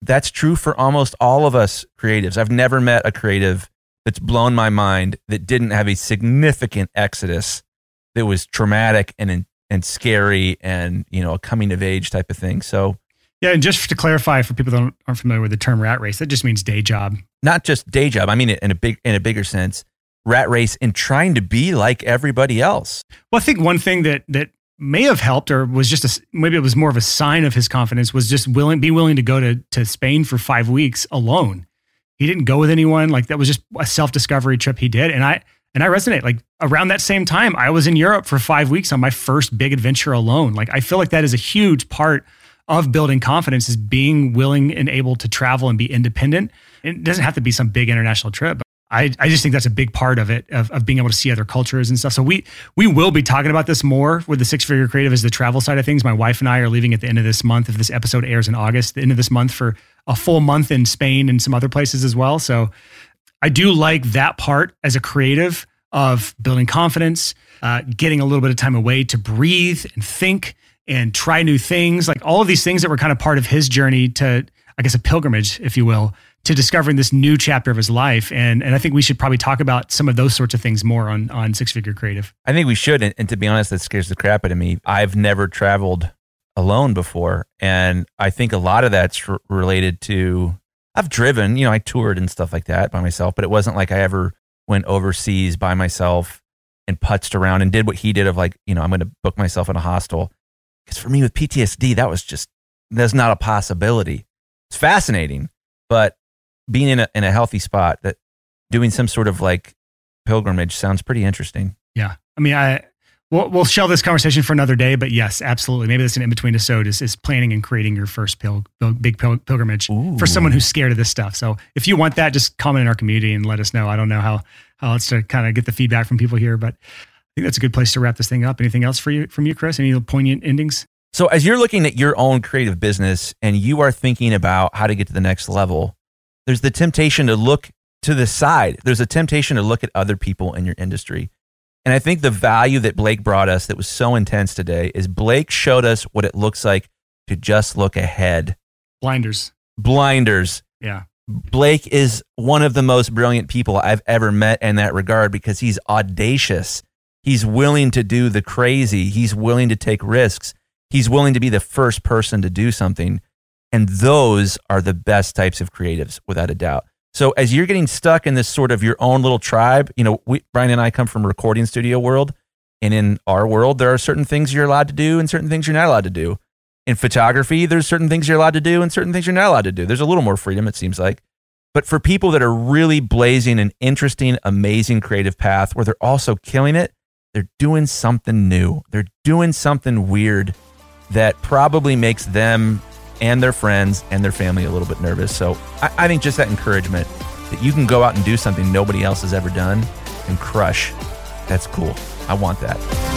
that's true for almost all of us creatives. I've never met a creative that's blown my mind that didn't have a significant exodus that was traumatic and and scary and, you know, a coming of age type of thing. So yeah, and just to clarify for people that aren't familiar with the term rat race, that just means day job. Not just day job. I mean it in a big in a bigger sense. Rat race in trying to be like everybody else. Well, I think one thing that that may have helped, or was just a, maybe it was more of a sign of his confidence, was just willing be willing to go to to Spain for five weeks alone. He didn't go with anyone. Like that was just a self-discovery trip he did, and I and I resonate. Like around that same time, I was in Europe for five weeks on my first big adventure alone. Like I feel like that is a huge part of building confidence, is being willing and able to travel and be independent. It doesn't have to be some big international trip, but I, I just think that's a big part of it, of, of being able to see other cultures and stuff. So we we will be talking about this more with the Six Figure Creative, as the travel side of things. My wife and I are leaving at the end of this month. If this episode airs in August, the end of this month, for a full month in Spain and some other places as well. So I do like that part as a creative of building confidence, uh, getting a little bit of time away to breathe and think and try new things. Like all of these things that were kind of part of his journey to, I guess, a pilgrimage, if you will, to discovering this new chapter of his life. And and I think we should probably talk about some of those sorts of things more on, on Six Figure Creative. I think we should. And, and to be honest, that scares the crap out of me. I've never traveled alone before. And I think a lot of that's r- related to, I've driven, you know, I toured and stuff like that by myself, but it wasn't like I ever went overseas by myself and putzed around and did what he did of like, you know, I'm going to book myself in a hostel. Because for me with P T S D, that was just, that's not a possibility. It's fascinating, but being in a in a healthy spot, that doing some sort of like pilgrimage sounds pretty interesting. Yeah. I mean, I we'll, we'll shelve this conversation for another day, but yes, absolutely. Maybe that's an in-between episode, is, is planning and creating your first pil, pil, big pil, pilgrimage Ooh. For someone who's scared of this stuff. So if you want that, just comment in our community and let us know. I don't know how, how else to kind of get the feedback from people here, but I think that's a good place to wrap this thing up. Anything else for you, from you, Chris? Any poignant endings? So as you're looking at your own creative business and you are thinking about how to get to the next level, there's the temptation to look to the side. There's a temptation to look at other people in your industry. And I think the value that Blake brought us that was so intense today is Blake showed us what it looks like to just look ahead. Blinders. Blinders. Yeah. Blake is one of the most brilliant people I've ever met in that regard, because he's audacious. He's willing to do the crazy. He's willing to take risks. He's willing to be the first person to do something. And those are the best types of creatives, without a doubt. So as you're getting stuck in this sort of your own little tribe, you know, we, Brian and I come from a recording studio world. And in our world, there are certain things you're allowed to do and certain things you're not allowed to do. In photography, there's certain things you're allowed to do and certain things you're not allowed to do. There's a little more freedom, it seems like. But for people that are really blazing an interesting, amazing creative path where they're also killing it, they're doing something new. They're doing something weird that probably makes them and their friends and their family a little bit nervous. So I, I think just that encouragement that you can go out and do something nobody else has ever done and crush, that's cool. I want that.